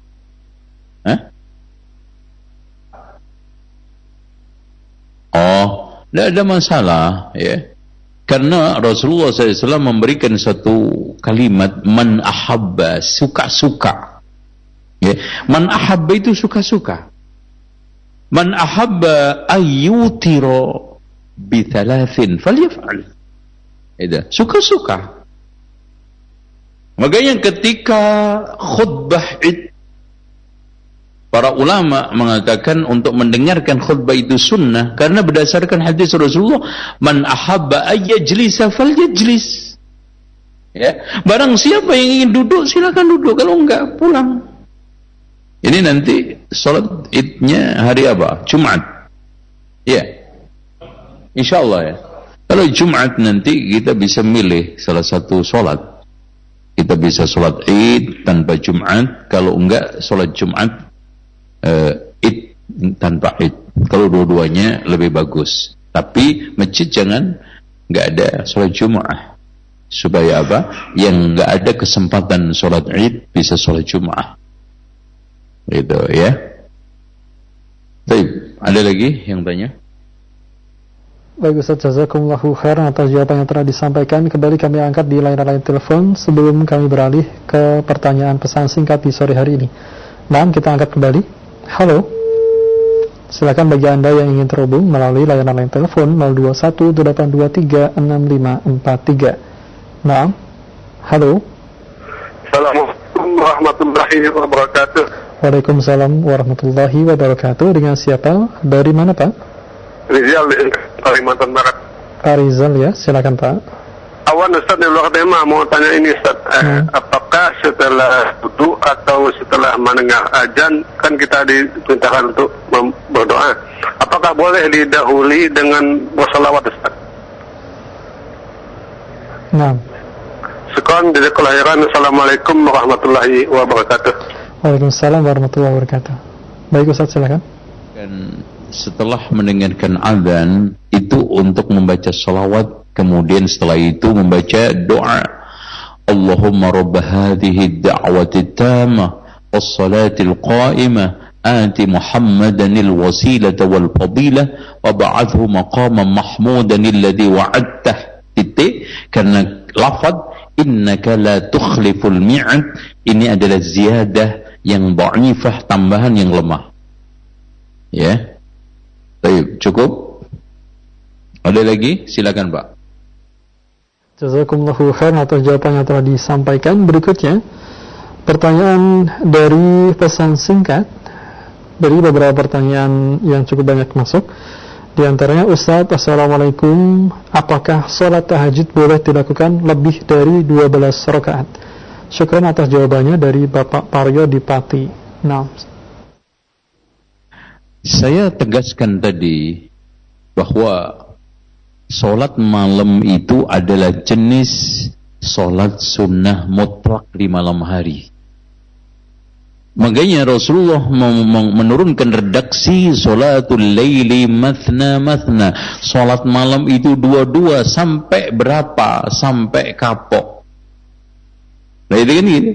Tidak ada masalah, ya. Karena Rasulullah SAW memberikan satu kalimat, man ahabba, suka-suka. Ya. Man ahabba itu suka-suka. Man ahabba ayyutiro bithalathin falyaf'al. Itu suka-suka. Makanya ketika khutbah Id, para ulama mengatakan untuk mendengarkan khutbah itu sunnah karena berdasarkan hadis Rasulullah, man ahabba ayyajlisa falyajlis. Ya, barang siapa yang ingin duduk silakan duduk, kalau enggak pulang. Ini nanti salat Idnya hari apa? Jumat. Ya. Insyaallah ya. Kalau Jumat nanti kita bisa milih salah satu salat. Kita bisa salat Id tanpa Jumat, kalau enggak salat Jumat Id tanpa Id. Kalau dua-duanya lebih bagus. Tapi masjid jangan enggak ada salat Jumat. Supaya apa? Yang enggak ada kesempatan salat Id bisa salat Jumat. Gitu ya. Baik, ada lagi yang tanya? Baik Ustaz, jazakumullahu khairan atas jawaban yang telah disampaikan. Kembali kami angkat di line telepon sebelum kami beralih ke pertanyaan pesan singkat di sore hari ini. Nah, kita angkat kembali. Halo. Silakan bagi Anda yang ingin terhubung melalui layanan telepon 0218236543. Nah. Halo. Assalamualaikum warahmatullahi wabarakatuh. Waalaikumsalam warahmatullahi wabarakatuh. Dengan siapa? Dari mana Pak? Rizal di Kalimantan Barat. Pak Rizal ya, silakan Pak. Awan Ustaz di luar tema mau tanya ini Ustaz, apakah setelah duduk atau setelah mendengar azan kan kita diperintahkan untuk berdoa, apakah boleh didahului dengan bersalawat Ustaz? Nah. Sekarang di kelahiran. Assalamualaikum warahmatullahi wabarakatuh. Waalaikumsalam warahmatullahi wabarakatuh. Baik Ustaz, silakan. Dan setelah mendengarkan azan itu untuk membaca salawat, kemudian setelah itu membaca doa, Allahumma rabb hadhihi ad-da'wati at-tammah was-salatil qa'imah ati Muhammadanil wasilata wal fadilah wa ba'athu maqaman mahmudan alladhi wa'adtah. Karena lafaz innaka la tukhliful mi'ad ini adalah ziyadah yang dha'ifah, tambahan yang lemah. Ya. Baik, cukup? Ada lagi? Silakan Pak. Jazakumullahu khairan atas jawaban yang telah disampaikan. Berikutnya pertanyaan dari pesan singkat. Dari beberapa pertanyaan yang cukup banyak masuk. Di antaranya, Ustaz, Assalamualaikum, apakah sholat tahajud boleh dilakukan lebih dari 12 rakaat? Syukran atas jawabannya dari Bapak Paryo di Pati. Nah, saya tegaskan tadi bahwa sholat malam itu adalah jenis sholat sunnah mutlak di malam hari. Makanya Rasulullah menurunkan redaksi sholatul laili mathna mathna. Sholat malam itu dua-dua sampai berapa? Sampai kapok. Nah itu kan gitu.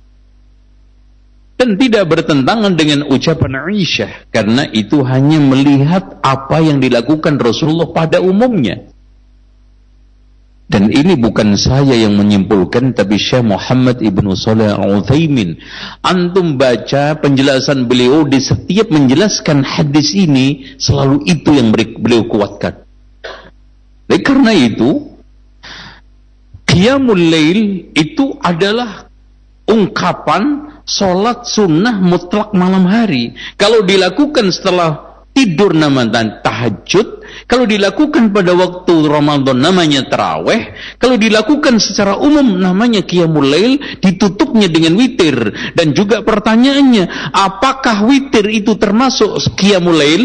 Dan tidak bertentangan dengan ucapan Aisyah, karena itu hanya melihat apa yang dilakukan Rasulullah pada umumnya. Dan ini bukan saya yang menyimpulkan, tapi Syekh Muhammad Ibnu Shalih Al-Utsaimin. Antum baca penjelasan beliau di setiap menjelaskan hadis ini, selalu itu yang beliau kuatkan. Karena itu Qiyamul Lail itu adalah ungkapan sholat sunnah mutlak malam hari. Kalau dilakukan setelah tidur namanya tahajud, kalau dilakukan pada waktu Ramadan namanya tarawih, kalau dilakukan secara umum namanya Qiyamul Lail, ditutupnya dengan witir. Dan juga pertanyaannya, apakah witir itu termasuk Qiyamul Lail?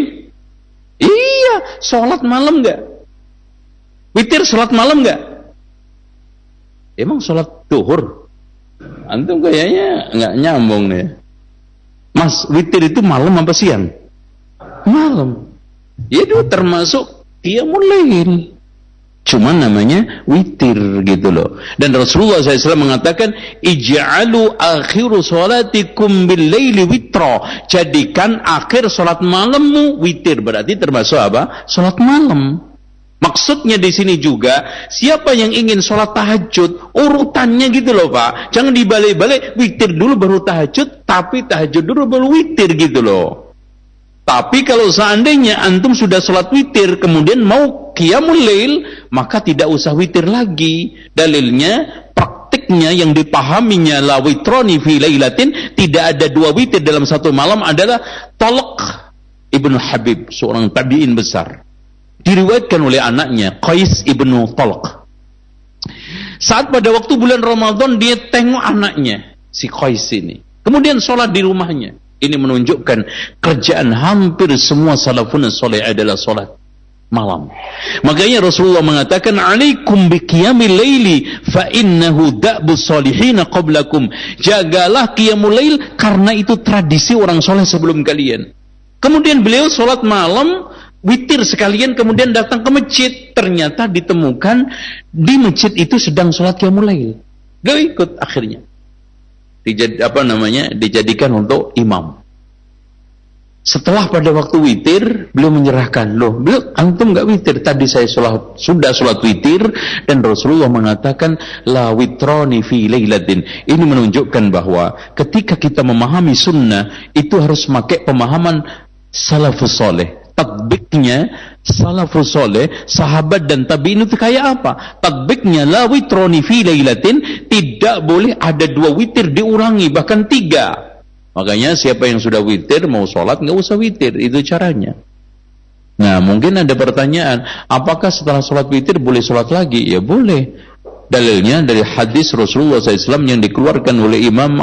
Iya, sholat malam enggak? Witir sholat malam enggak? Emang sholat duhur? Antum kayaknya enggak nyambung nih. Mas, witir itu malam apa siang? Malam. Itu termasuk Qiyamul Lail. Cuma namanya witir gitu loh. Dan Rasulullah SAW mengatakan, ij'alu akhiru sholatikum bil laili witra. Jadikan akhir sholat malammu witir. Berarti termasuk apa? Sholat malam. Maksudnya di sini juga, siapa yang ingin sholat tahajud, urutannya gitu loh Pak. Jangan dibalik-balik, witir dulu baru tahajud, tapi tahajud dulu baru witir gitu loh. Tapi kalau seandainya antum sudah sholat witir, kemudian mau Qiyamul Lail, maka tidak usah witir lagi. Dalilnya, praktiknya yang dipahaminya la witroni fi lailatin, tidak ada dua witir dalam satu malam adalah Talq Ibnu Habib, seorang tabi'in besar. Diriwayatkan oleh anaknya Qais ibnu Talq. Saat pada waktu bulan Ramadan dia tengok anaknya si Qais ini, kemudian sholat di rumahnya. Ini menunjukkan kerjaan hampir semua salafun saleh adalah sholat malam. Makanya Rasulullah mengatakan, alaikum biqiyamil laili fa innahu da'bus shalihin qablakum. Jagalah qiyamul lail karena itu tradisi orang soleh sebelum kalian. Kemudian beliau sholat malam witir sekalian, kemudian datang ke masjid, ternyata ditemukan di masjid itu sedang sholat qiyamul lail. Dia ikut akhirnya. Dijadikan untuk imam. Setelah pada waktu witir, beliau menyerahkan, loh, beliau antum enggak witir, tadi saya sudah sholat witir, dan Rasulullah mengatakan la witroni fi lailatin. Ini menunjukkan bahwa ketika kita memahami sunnah, itu harus pakai pemahaman salafus saleh. Tatbiknya salafus saleh, sahabat dan tabi'in itu kayak apa? Tatbiknya la witroni fi lailatin, tidak boleh ada dua witir diurangi, bahkan tiga. Makanya siapa yang sudah witir mau sholat nggak usah witir, itu caranya. Nah, mungkin ada pertanyaan, apakah setelah sholat witir boleh sholat lagi? Ya boleh. Dalilnya dari hadis Rasulullah SAW yang dikeluarkan oleh Imam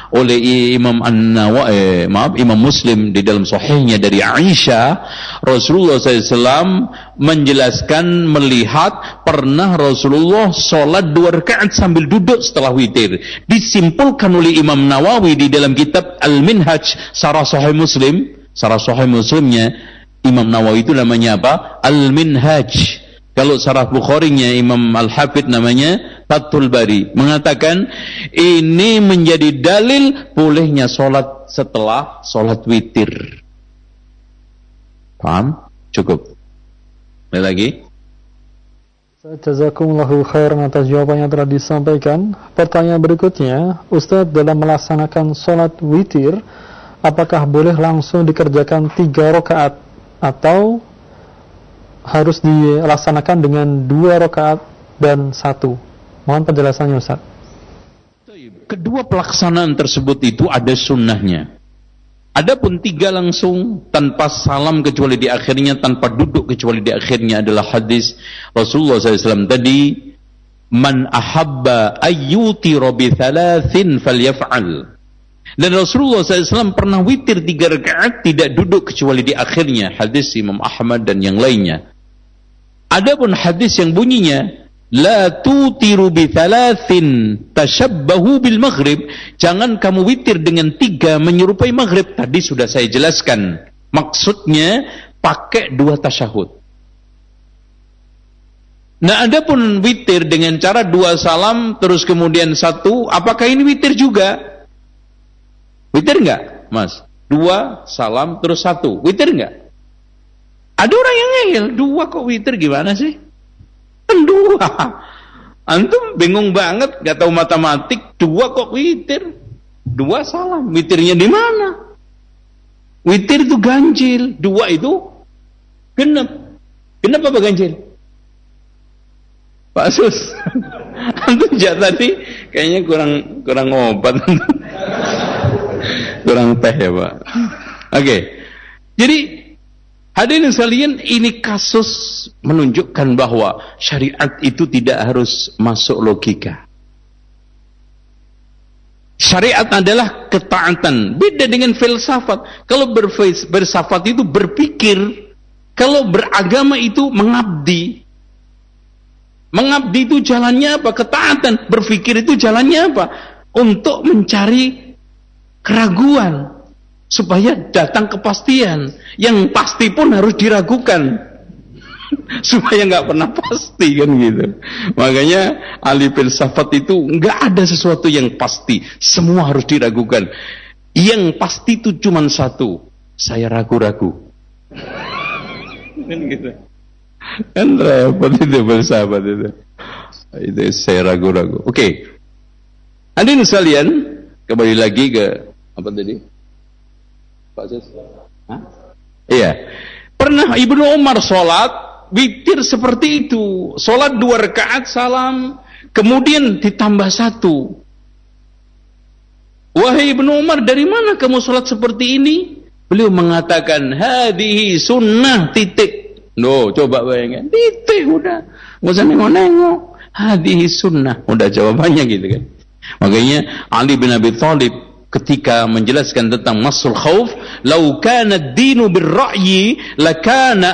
Muslim di dalam sahihnya dari Aisyah. Rasulullah SAW menjelaskan melihat pernah Rasulullah sholat 2 rakaat sambil duduk setelah witir. Disimpulkan oleh Imam Nawawi di dalam kitab Al-Minhaj Syarah Sahih Muslim. Syarah Sahih Muslimnya Imam Nawawi itu namanya apa? Al-Minhaj. Kalau Syarah Bukharinya Imam Al-Hafidh namanya Fathul Bari, mengatakan ini menjadi dalil bolehnya sholat setelah sholat witir. Paham? Cukup. Ada lagi? Jazakumullahu khairan atas jawaban yang telah disampaikan. Pertanyaan berikutnya, Ustaz, dalam melaksanakan sholat witir, apakah boleh langsung dikerjakan 3 rakaat atau harus dilaksanakan dengan 2 rakaat dan 1? Mohon penjelasannya, Ustaz. Kedua pelaksanaan tersebut itu ada sunnahnya. Adapun 3 langsung tanpa salam kecuali di akhirnya, tanpa duduk kecuali di akhirnya adalah hadis Rasulullah SAW tadi, man ahabba ayyutira bi 3 falyaf'al. Dan Rasulullah SAW pernah witir 3 rakaat tidak duduk kecuali di akhirnya. Hadis Imam Ahmad dan yang lainnya. Adapun hadis yang bunyinya la tutiru bi 3 tashabbahu bil maghrib, jangan kamu witir dengan 3 menyerupai maghrib. Tadi sudah saya jelaskan. Maksudnya pakai 2 tasyahud. Nah, adapun witir dengan cara 2 salam terus kemudian 1, apakah ini witir juga? Witir enggak, Mas? 2 salam terus 1, witir enggak? Ada orang yang ngeyel, 2 kok witir, gimana sih? Kan 2. Antum bingung banget, gak tahu matematik, 2 kok witir? 2 salam, witirnya di mana? Witir itu ganjil, 2 itu genep. Genep apa ganjil? Pak Sus. Sejak tadi kayaknya kurang obat. Kurang teh ya Pak. Oke. Jadi hadirin sekalian, ini kasus menunjukkan bahwa syariat itu tidak harus masuk logika. Syariat adalah ketaatan. Beda dengan filsafat. Kalau bersafat itu berpikir. Kalau beragama itu mengabdi. Mengabdi itu jalannya apa? Ketaatan. Berpikir itu jalannya apa? Untuk mencari keraguan. Supaya datang kepastian. Yang pasti pun harus diragukan. Supaya nggak pernah pasti kan gitu. Makanya ahli filsafat itu nggak ada sesuatu yang pasti. Semua harus diragukan. Yang pasti itu cuma satu. Saya ragu-ragu. Kan gitu. Kan repot itu filsafat itu. Itu saya ragu-ragu. Oke. Hadirin sekalian, kembali lagi ke apa tadi? Pak Sis? Hah? Iya. Pernah Ibnu Umar sholat witir seperti itu. Sholat 2 rakaat salam, kemudian ditambah 1. Wahai Ibnu Umar, dari mana kamu sholat seperti ini? Beliau mengatakan, hadhihi sunnah titik. No, coba bayangkan, titik udah. Nggak usah nengok-nengok. Hadhihi sunnah. Udah jawabannya gitu kan. Makanya Ali bin Abi Thalib ketika menjelaskan tentang masul khauf, lau kana ad-dinu bir-ra'yi lakana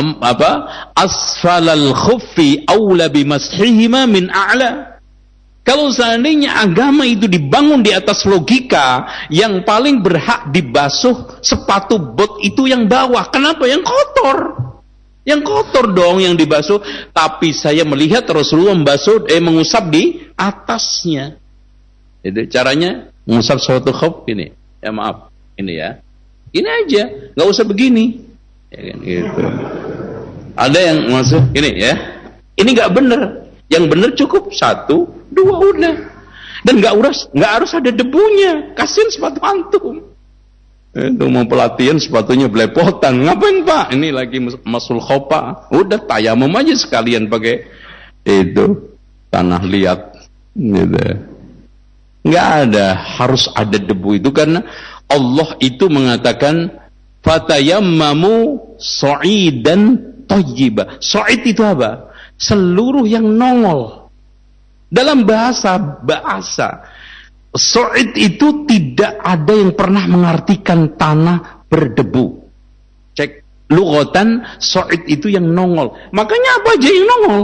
asfalal khuffi aula bimashihima min a'la. Kalau seandainya agama itu dibangun di atas logika, yang paling berhak dibasuh sepatu bot itu yang bawah. Kenapa? Yang kotor. Yang kotor dong yang dibasuh. Tapi saya melihat Rasulullah mengusap di atasnya. Jadi caranya mengusap suatu khuf ini. Ya maaf, ini ya. Ini aja, nggak usah begini. Ya kan gitu. Ada yang masuk ini ya. Ini nggak benar. Yang benar cukup 1, 2 udah. Dan nggak harus ada debunya. Kasihin sepatu antum. Itu mau pelatihan sepatunya belepotan. Ngapain Pak? Ini lagi masul khopa. Udah tayamum aja sekalian pakai itu tanah liat. Gitu. Nggak ada, harus ada debu itu karena Allah itu mengatakan fatayammamu sa'idan thayyiba. Sa'id itu apa? Seluruh yang nongol. Dalam bahasa sa'id itu tidak ada yang pernah mengartikan tanah berdebu. Cek lughatan, sa'id itu yang nongol. Makanya apa aja yang nongol?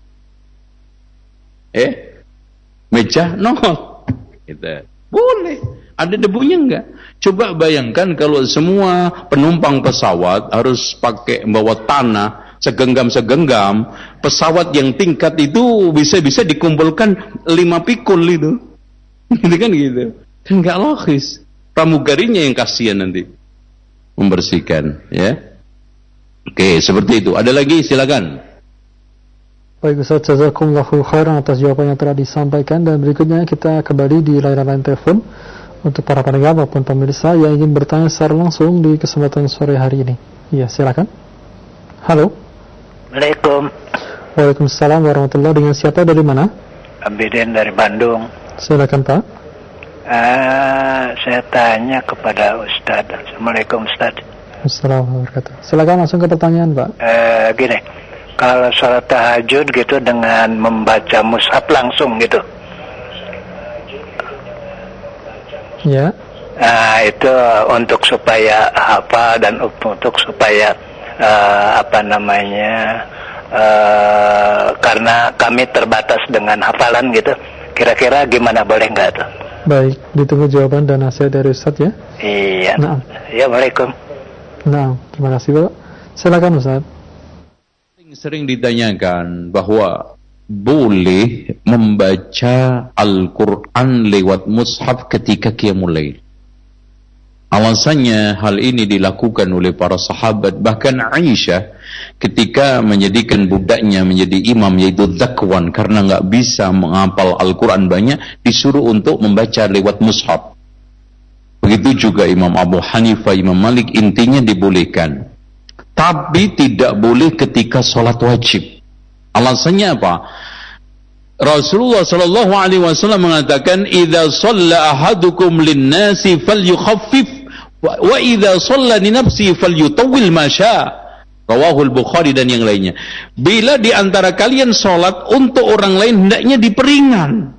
Meja nongol. Gitu. Boleh. Ada debunya enggak? Coba bayangkan kalau semua penumpang pesawat harus pakai bawa tanah segenggam-segenggam, pesawat yang tingkat itu bisa-bisa dikumpulkan 5 pikul itu. Gitu kan gitu. Kan enggak logis. Pramugarinya yang kasihan nanti membersihkan, ya. Oke, seperti itu. Ada lagi, silakan. Baik Ustaz, jazakumullahu khairan atas jawaban yang telah disampaikan. Dan berikutnya kita kembali di layanan telepon untuk para pendengar maupun pemirsa yang ingin bertanya secara langsung di kesempatan sore hari ini. Iya, silakan. Halo. Assalamualaikum. Waalaikumsalam warahmatullahi. Dengan siapa, dari mana? Abidin dari Bandung. Silakan Pak. Saya tanya kepada Ustaz. Assalamualaikum Ustaz. Assalamualaikum warahmatullahi wabarakatuh. Silakan langsung ke pertanyaan Pak. Gini. Kalau sholat tahajud gitu dengan membaca mushaf langsung gitu. Ya. Itu untuk supaya hafal dan untuk supaya karena kami terbatas dengan hafalan gitu. Kira-kira gimana, boleh nggak tuh? Baik, ditunggu jawaban dan nasihat dari Ustaz ya. Iya. Nah. Assalamualaikum. Nah, terima kasih Pak. Silakan Ustaz. Sering ditanyakan bahwa boleh membaca Al-Quran lewat mushaf ketika qiyamul lail. Alasannya hal ini dilakukan oleh para sahabat. Bahkan Aisyah ketika menjadikan budaknya menjadi imam, yaitu Zakwan, karena nggak bisa menghafal Al-Quran banyak, disuruh untuk membaca lewat mushaf. Begitu juga Imam Abu Hanifah, Imam Malik, intinya dibolehkan. Tapi tidak boleh ketika sholat wajib. Alasannya apa? Rasulullah sallallahu alaihi wasallam mengatakan, "Idza shalla ahadukum lin-nasi falyukhaffif wa idza shalla li nafsi falyutawwil ma syaa." Rawahul Bukhari dan yang lainnya. Bila di antara kalian salat untuk orang lain hendaknya diperingan.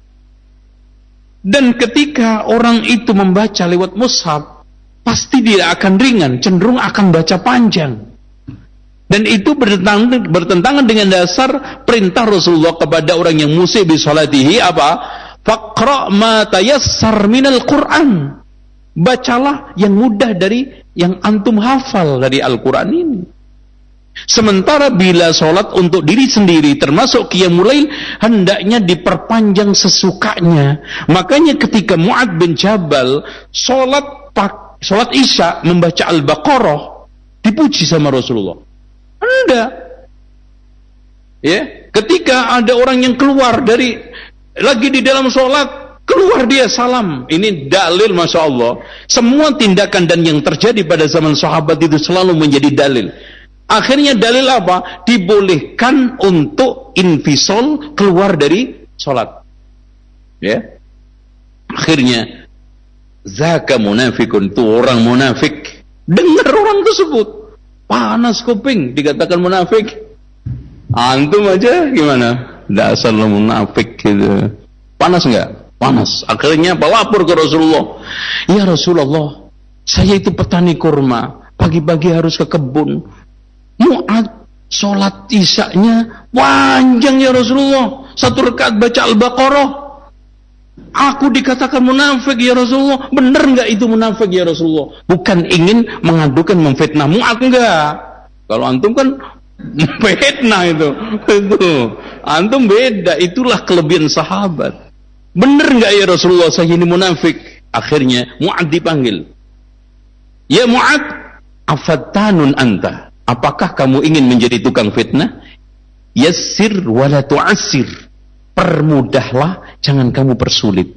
Dan ketika orang itu membaca lewat mushaf, pasti dia akan ringan, cenderung akan baca panjang. Dan itu bertentangan dengan dasar perintah Rasulullah kepada orang yang musyi bi salatihi apa? Faqra ma tayassar minal Qur'an. Bacalah yang mudah dari yang antum hafal dari Al-Qur'an ini. Sementara bila solat untuk diri sendiri termasuk qiyamul lail hendaknya diperpanjang sesukanya. Makanya ketika Mu'adz bin Jabal solat Isya membaca Al-Baqarah dipuji sama Rasulullah. Ada. Ya, ketika ada orang yang keluar lagi di dalam solat, keluar dia salam. Ini dalil, masya Allah. Semua tindakan dan yang terjadi pada zaman sahabat itu selalu menjadi dalil. Akhirnya dalil apa? Dibolehkan untuk infisol keluar dari solat. Ya. Akhirnya zaka munafikun, itu orang munafik. Dengar orang tersebut. Panas kuping dikatakan munafik. Antum aja gimana? Dasar munafik gitu. Panas enggak? Panas. Akhirnya lapor ke Rasulullah. Ya Rasulullah, saya itu petani kurma. Pagi-pagi harus ke kebun. Mu'adz sholat isya'nya panjang ya Rasulullah. 1 rakaat baca Al-Baqarah. Aku dikatakan munafik ya Rasulullah. Benar enggak itu munafik ya Rasulullah? Bukan ingin mengadukan memfitnah Mu'adz, enggak. Kalau antum kan fitnah itu. Antum beda. Itulah kelebihan sahabat. Benar enggak ya Rasulullah saya ini munafik? Akhirnya Mu'adz dipanggil. Ya Mu'adz, afattanun anta? Apakah kamu ingin menjadi tukang fitnah? Yassir wala tu'assir. Permudahlah, jangan kamu persulit.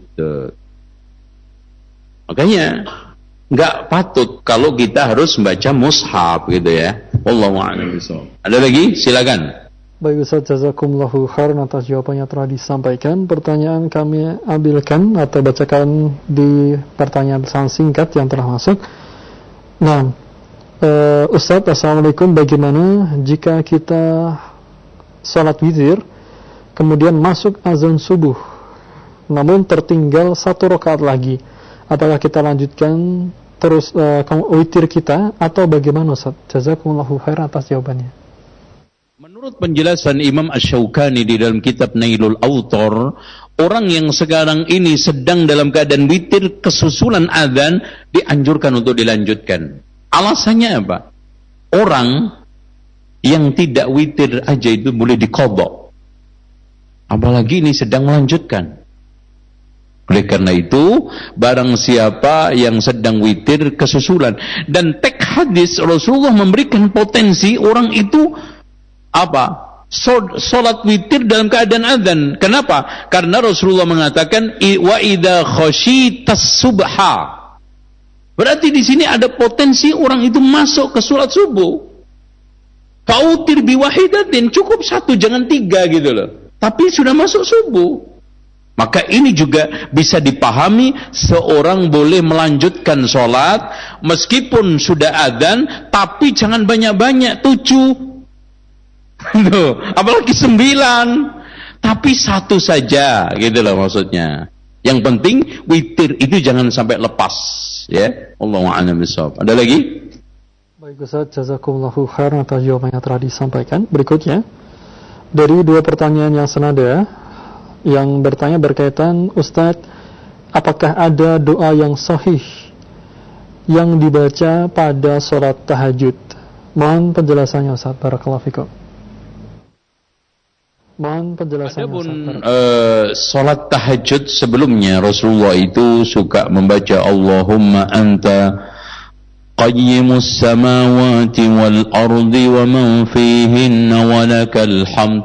Makanya nggak patut kalau kita harus membaca mushaf gitu ya. Wallahu a'lam bishawab. Ada lagi? Silakan. Baik Ustaz, jazakumullahu khairan atas jawabannya telah disampaikan. Pertanyaan kami ambilkan atau bacakan di pertanyaan pesan singkat yang telah masuk. Nah, Ustaz, assalamualaikum. Bagaimana jika kita sholat witir kemudian masuk azan subuh namun tertinggal 1 rakaat lagi, apakah kita lanjutkan terus witir kita atau bagaimana Ustaz? Jazakumullahu khairan atas jawabannya. Menurut penjelasan Imam Asy-Syaukani di dalam kitab Nailul Autor, orang yang sekarang ini sedang dalam keadaan witir kesusulan azan dianjurkan untuk dilanjutkan. Alasannya apa? Orang yang tidak witir aja itu boleh diqadha. Apalagi ini sedang melanjutkan. Oleh karena itu, barang siapa yang sedang witir kesusulan. Dan teks hadis Rasulullah memberikan potensi orang itu apa? Salat witir dalam keadaan azan. Kenapa? Karena Rasulullah mengatakan wa idza khasyitas subha. Berarti di sini ada potensi orang itu masuk ke salat subuh. Fautir biwahidatin, cukup 1 jangan 3 gitu loh. Tapi sudah masuk subuh. Maka ini juga bisa dipahami seorang boleh melanjutkan sholat meskipun sudah adzan, tapi jangan banyak-banyak 7. Apalagi 9. Tapi 1 saja gitu loh maksudnya. Yang penting witir itu jangan sampai lepas, ya. Allahu a'lam bishawab. Ada lagi? Baik Ustaz, jazakumullahu khairan atas jawaban yang telah disampaikan. Berikutnya dari 2 pertanyaan yang senada yang bertanya berkaitan, Ustaz, apakah ada doa yang sahih yang dibaca pada sholat tahajud? Mohon penjelasannya Ustaz. Barakallahu fikum. Mohon penjelasannya. Adapun salat tahajud sebelumnya Rasulullah itu suka membaca Allahumma anta qayyimus samawati wal ardi wa man fihinna wa lakal hamd.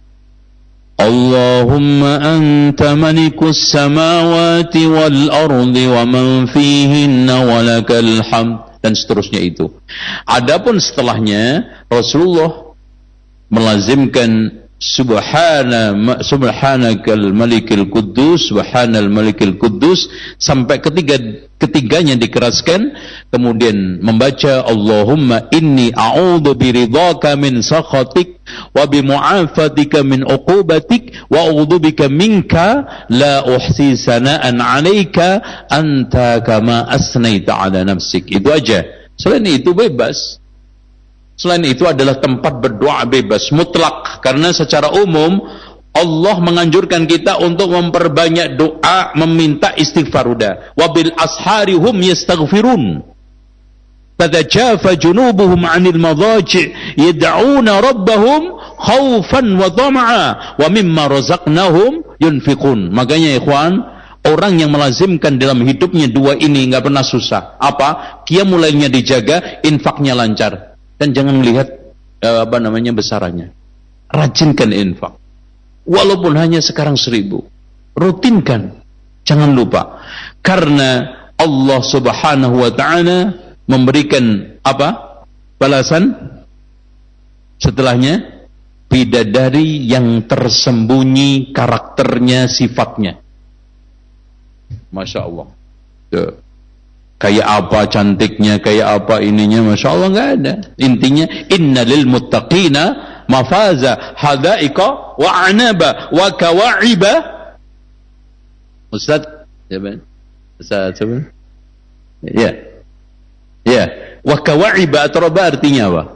Allahumma anta malikus samawati wal ardi wa man fihinna wa lakal hamd, dan seterusnya itu. Adapun setelahnya Rasulullah melazimkan subhanakal malikil quddus, subhanal malikil quddus, sampai ketiganya dikeraskan, kemudian membaca Allahumma inni a'udzu biridhaka min sakhatik wa bimu'afatika min uqubatik wa a'udzu bika minka la uhsi sana'an 'alaika anta kama asnaita 'ala nafsik. Itu aja. Selain itu bebas. Selain itu adalah tempat berdoa bebas, mutlak. Karena secara umum Allah menganjurkan kita untuk memperbanyak doa, meminta istighfar. Udah. Wabil ashari hum yastaghfirun. Tatajafa junubuhum 'anil madaji' yad'una rabbahum khaufan wa tama'a wa mimma razaqnahum yunfiqun. Makanya ikhwan, orang yang melazimkan dalam hidupnya dua ini enggak pernah susah. Apa? Qiyamul lailnya dijaga, infaknya lancar. Dan jangan melihat besarannya. Rajinkan infak. Walaupun hanya sekarang 1000. Rutinkan. Jangan lupa. Karena Allah Subhanahu wa ta'ala memberikan apa? Balasan setelahnya, bidadari yang tersembunyi karakternya, sifatnya. Masya Allah. Tuh. Kayak apa cantiknya, kayak apa ininya, Masya Allah, nggak ada. Intinya, inna lil muttaqina mafaza hadaika wa anaba wa kawa'iba. Ustaz, siapa? Ustaz, siapa? Ya. Ya. Wa kawa'iba atroba artinya apa?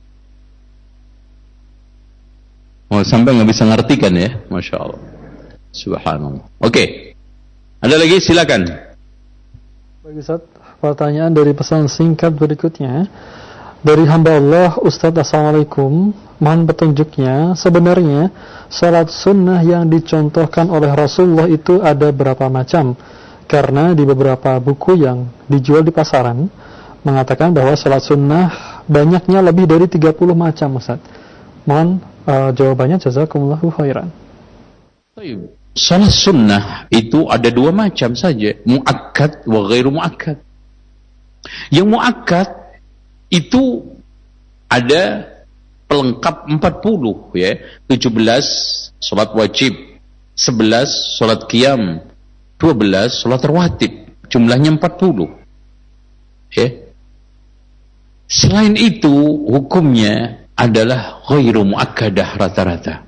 Oh, sampai nggak bisa ngertikan ya, Masya Allah. Subhanallah. Oke. Ada lagi, silakan. Baik Ustaz, pertanyaan dari pesan singkat berikutnya dari hamba Allah. Ustaz, Assalamualaikum, mohon petunjuknya, sebenarnya salat sunnah yang dicontohkan oleh Rasulullah itu ada berapa macam? Karena di beberapa buku yang dijual di pasaran mengatakan bahwa salat sunnah banyaknya lebih dari 30 macam Ustaz. Mohon jawabannya, jazakumullahu khairan. Baik. Salat sunnah itu ada dua macam saja, muakkad wa ghairu muakkad. Yang muakkad itu ada pelengkap 40 ya, 17 salat wajib, 11 salat qiyam, 12 salat rawatib, jumlahnya 40. Ya. Selain itu hukumnya adalah ghairu muakkadah rata-rata.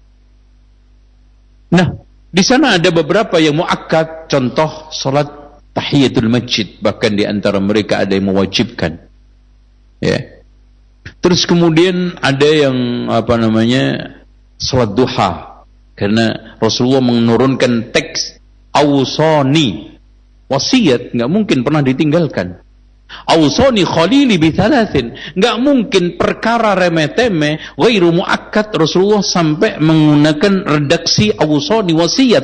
Nah, di sana ada beberapa yang muakkad, contoh salat tahiyatul masjid, bahkan di antara mereka ada yang mewajibkan. Ya. Terus kemudian ada yang salat duha, karena Rasulullah menurunkan teks awsani, wasiat enggak mungkin pernah ditinggalkan. Awsani khalili bi thalathin, enggak mungkin perkara remeh-temeh ghairu muakkad Rasulullah sampai menggunakan redaksi awsani, wasiat.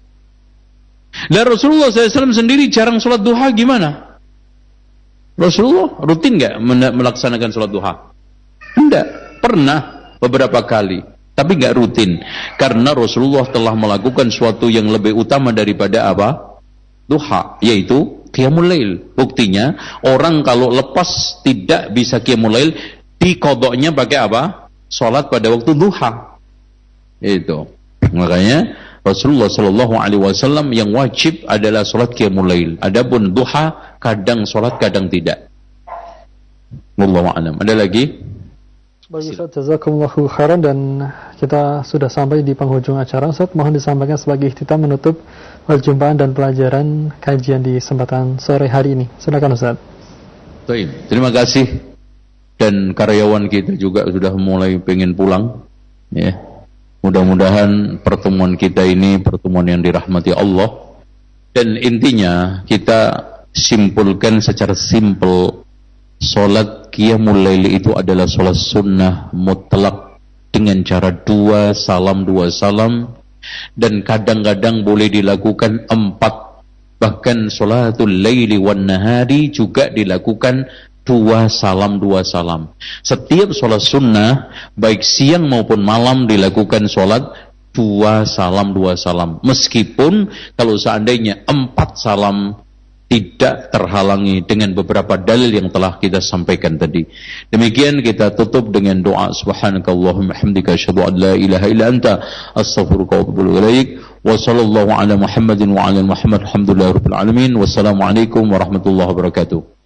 Dan Rasulullah SAW sendiri jarang sholat duha, gimana? Rasulullah rutin enggak melaksanakan sholat duha? Enggak, pernah beberapa kali, tapi enggak rutin, karena Rasulullah telah melakukan suatu yang lebih utama daripada apa? Duha, yaitu qiyamul lail. Buktinya orang kalau lepas tidak bisa qiyamul lail, dikodoknya pakai apa? Salat pada waktu duha. Itu. Makanya Rasulullah sallallahu alaihi wasallam yang wajib adalah salat qiyamul lail. Adapun duha kadang salat kadang tidak. Wallahu a'lam. Ada lagi? Baik Ustaz, jazakumullahu khairan, dan kita sudah sampai di penghujung acara. Ustaz, mohon disampaikan sebagai ikhtitam menutup perjumpaan dan pelajaran kajian di kesempatan sore hari ini. Silakan Ustaz. Baik, terima kasih. Dan karyawan kita juga sudah mulai pengen pulang. Ya. Mudah-mudahan pertemuan kita ini pertemuan yang dirahmati Allah. Dan intinya kita simpulkan secara simpel, salat qiyamul lail itu adalah salat sunnah mutlak dengan cara 2 salam, dan kadang-kadang boleh dilakukan 4. Bahkan salatul laili wan nahari juga dilakukan 2 salam. Setiap salat sunnah baik siang maupun malam dilakukan salat 2 salam. Meskipun kalau seandainya 4 salam tidak terhalangi dengan beberapa dalil yang telah kita sampaikan tadi. Demikian kita tutup dengan doa subhanakallahumma hamdika asyhadu an la ilaha illa anta astaghfiruka wa atubu ilaik. Wa sallallahu ala Muhammadin wa ala Muhammad alhamdulillahirabbil alamin. Wassalamualaikum warahmatullahi wabarakatuh.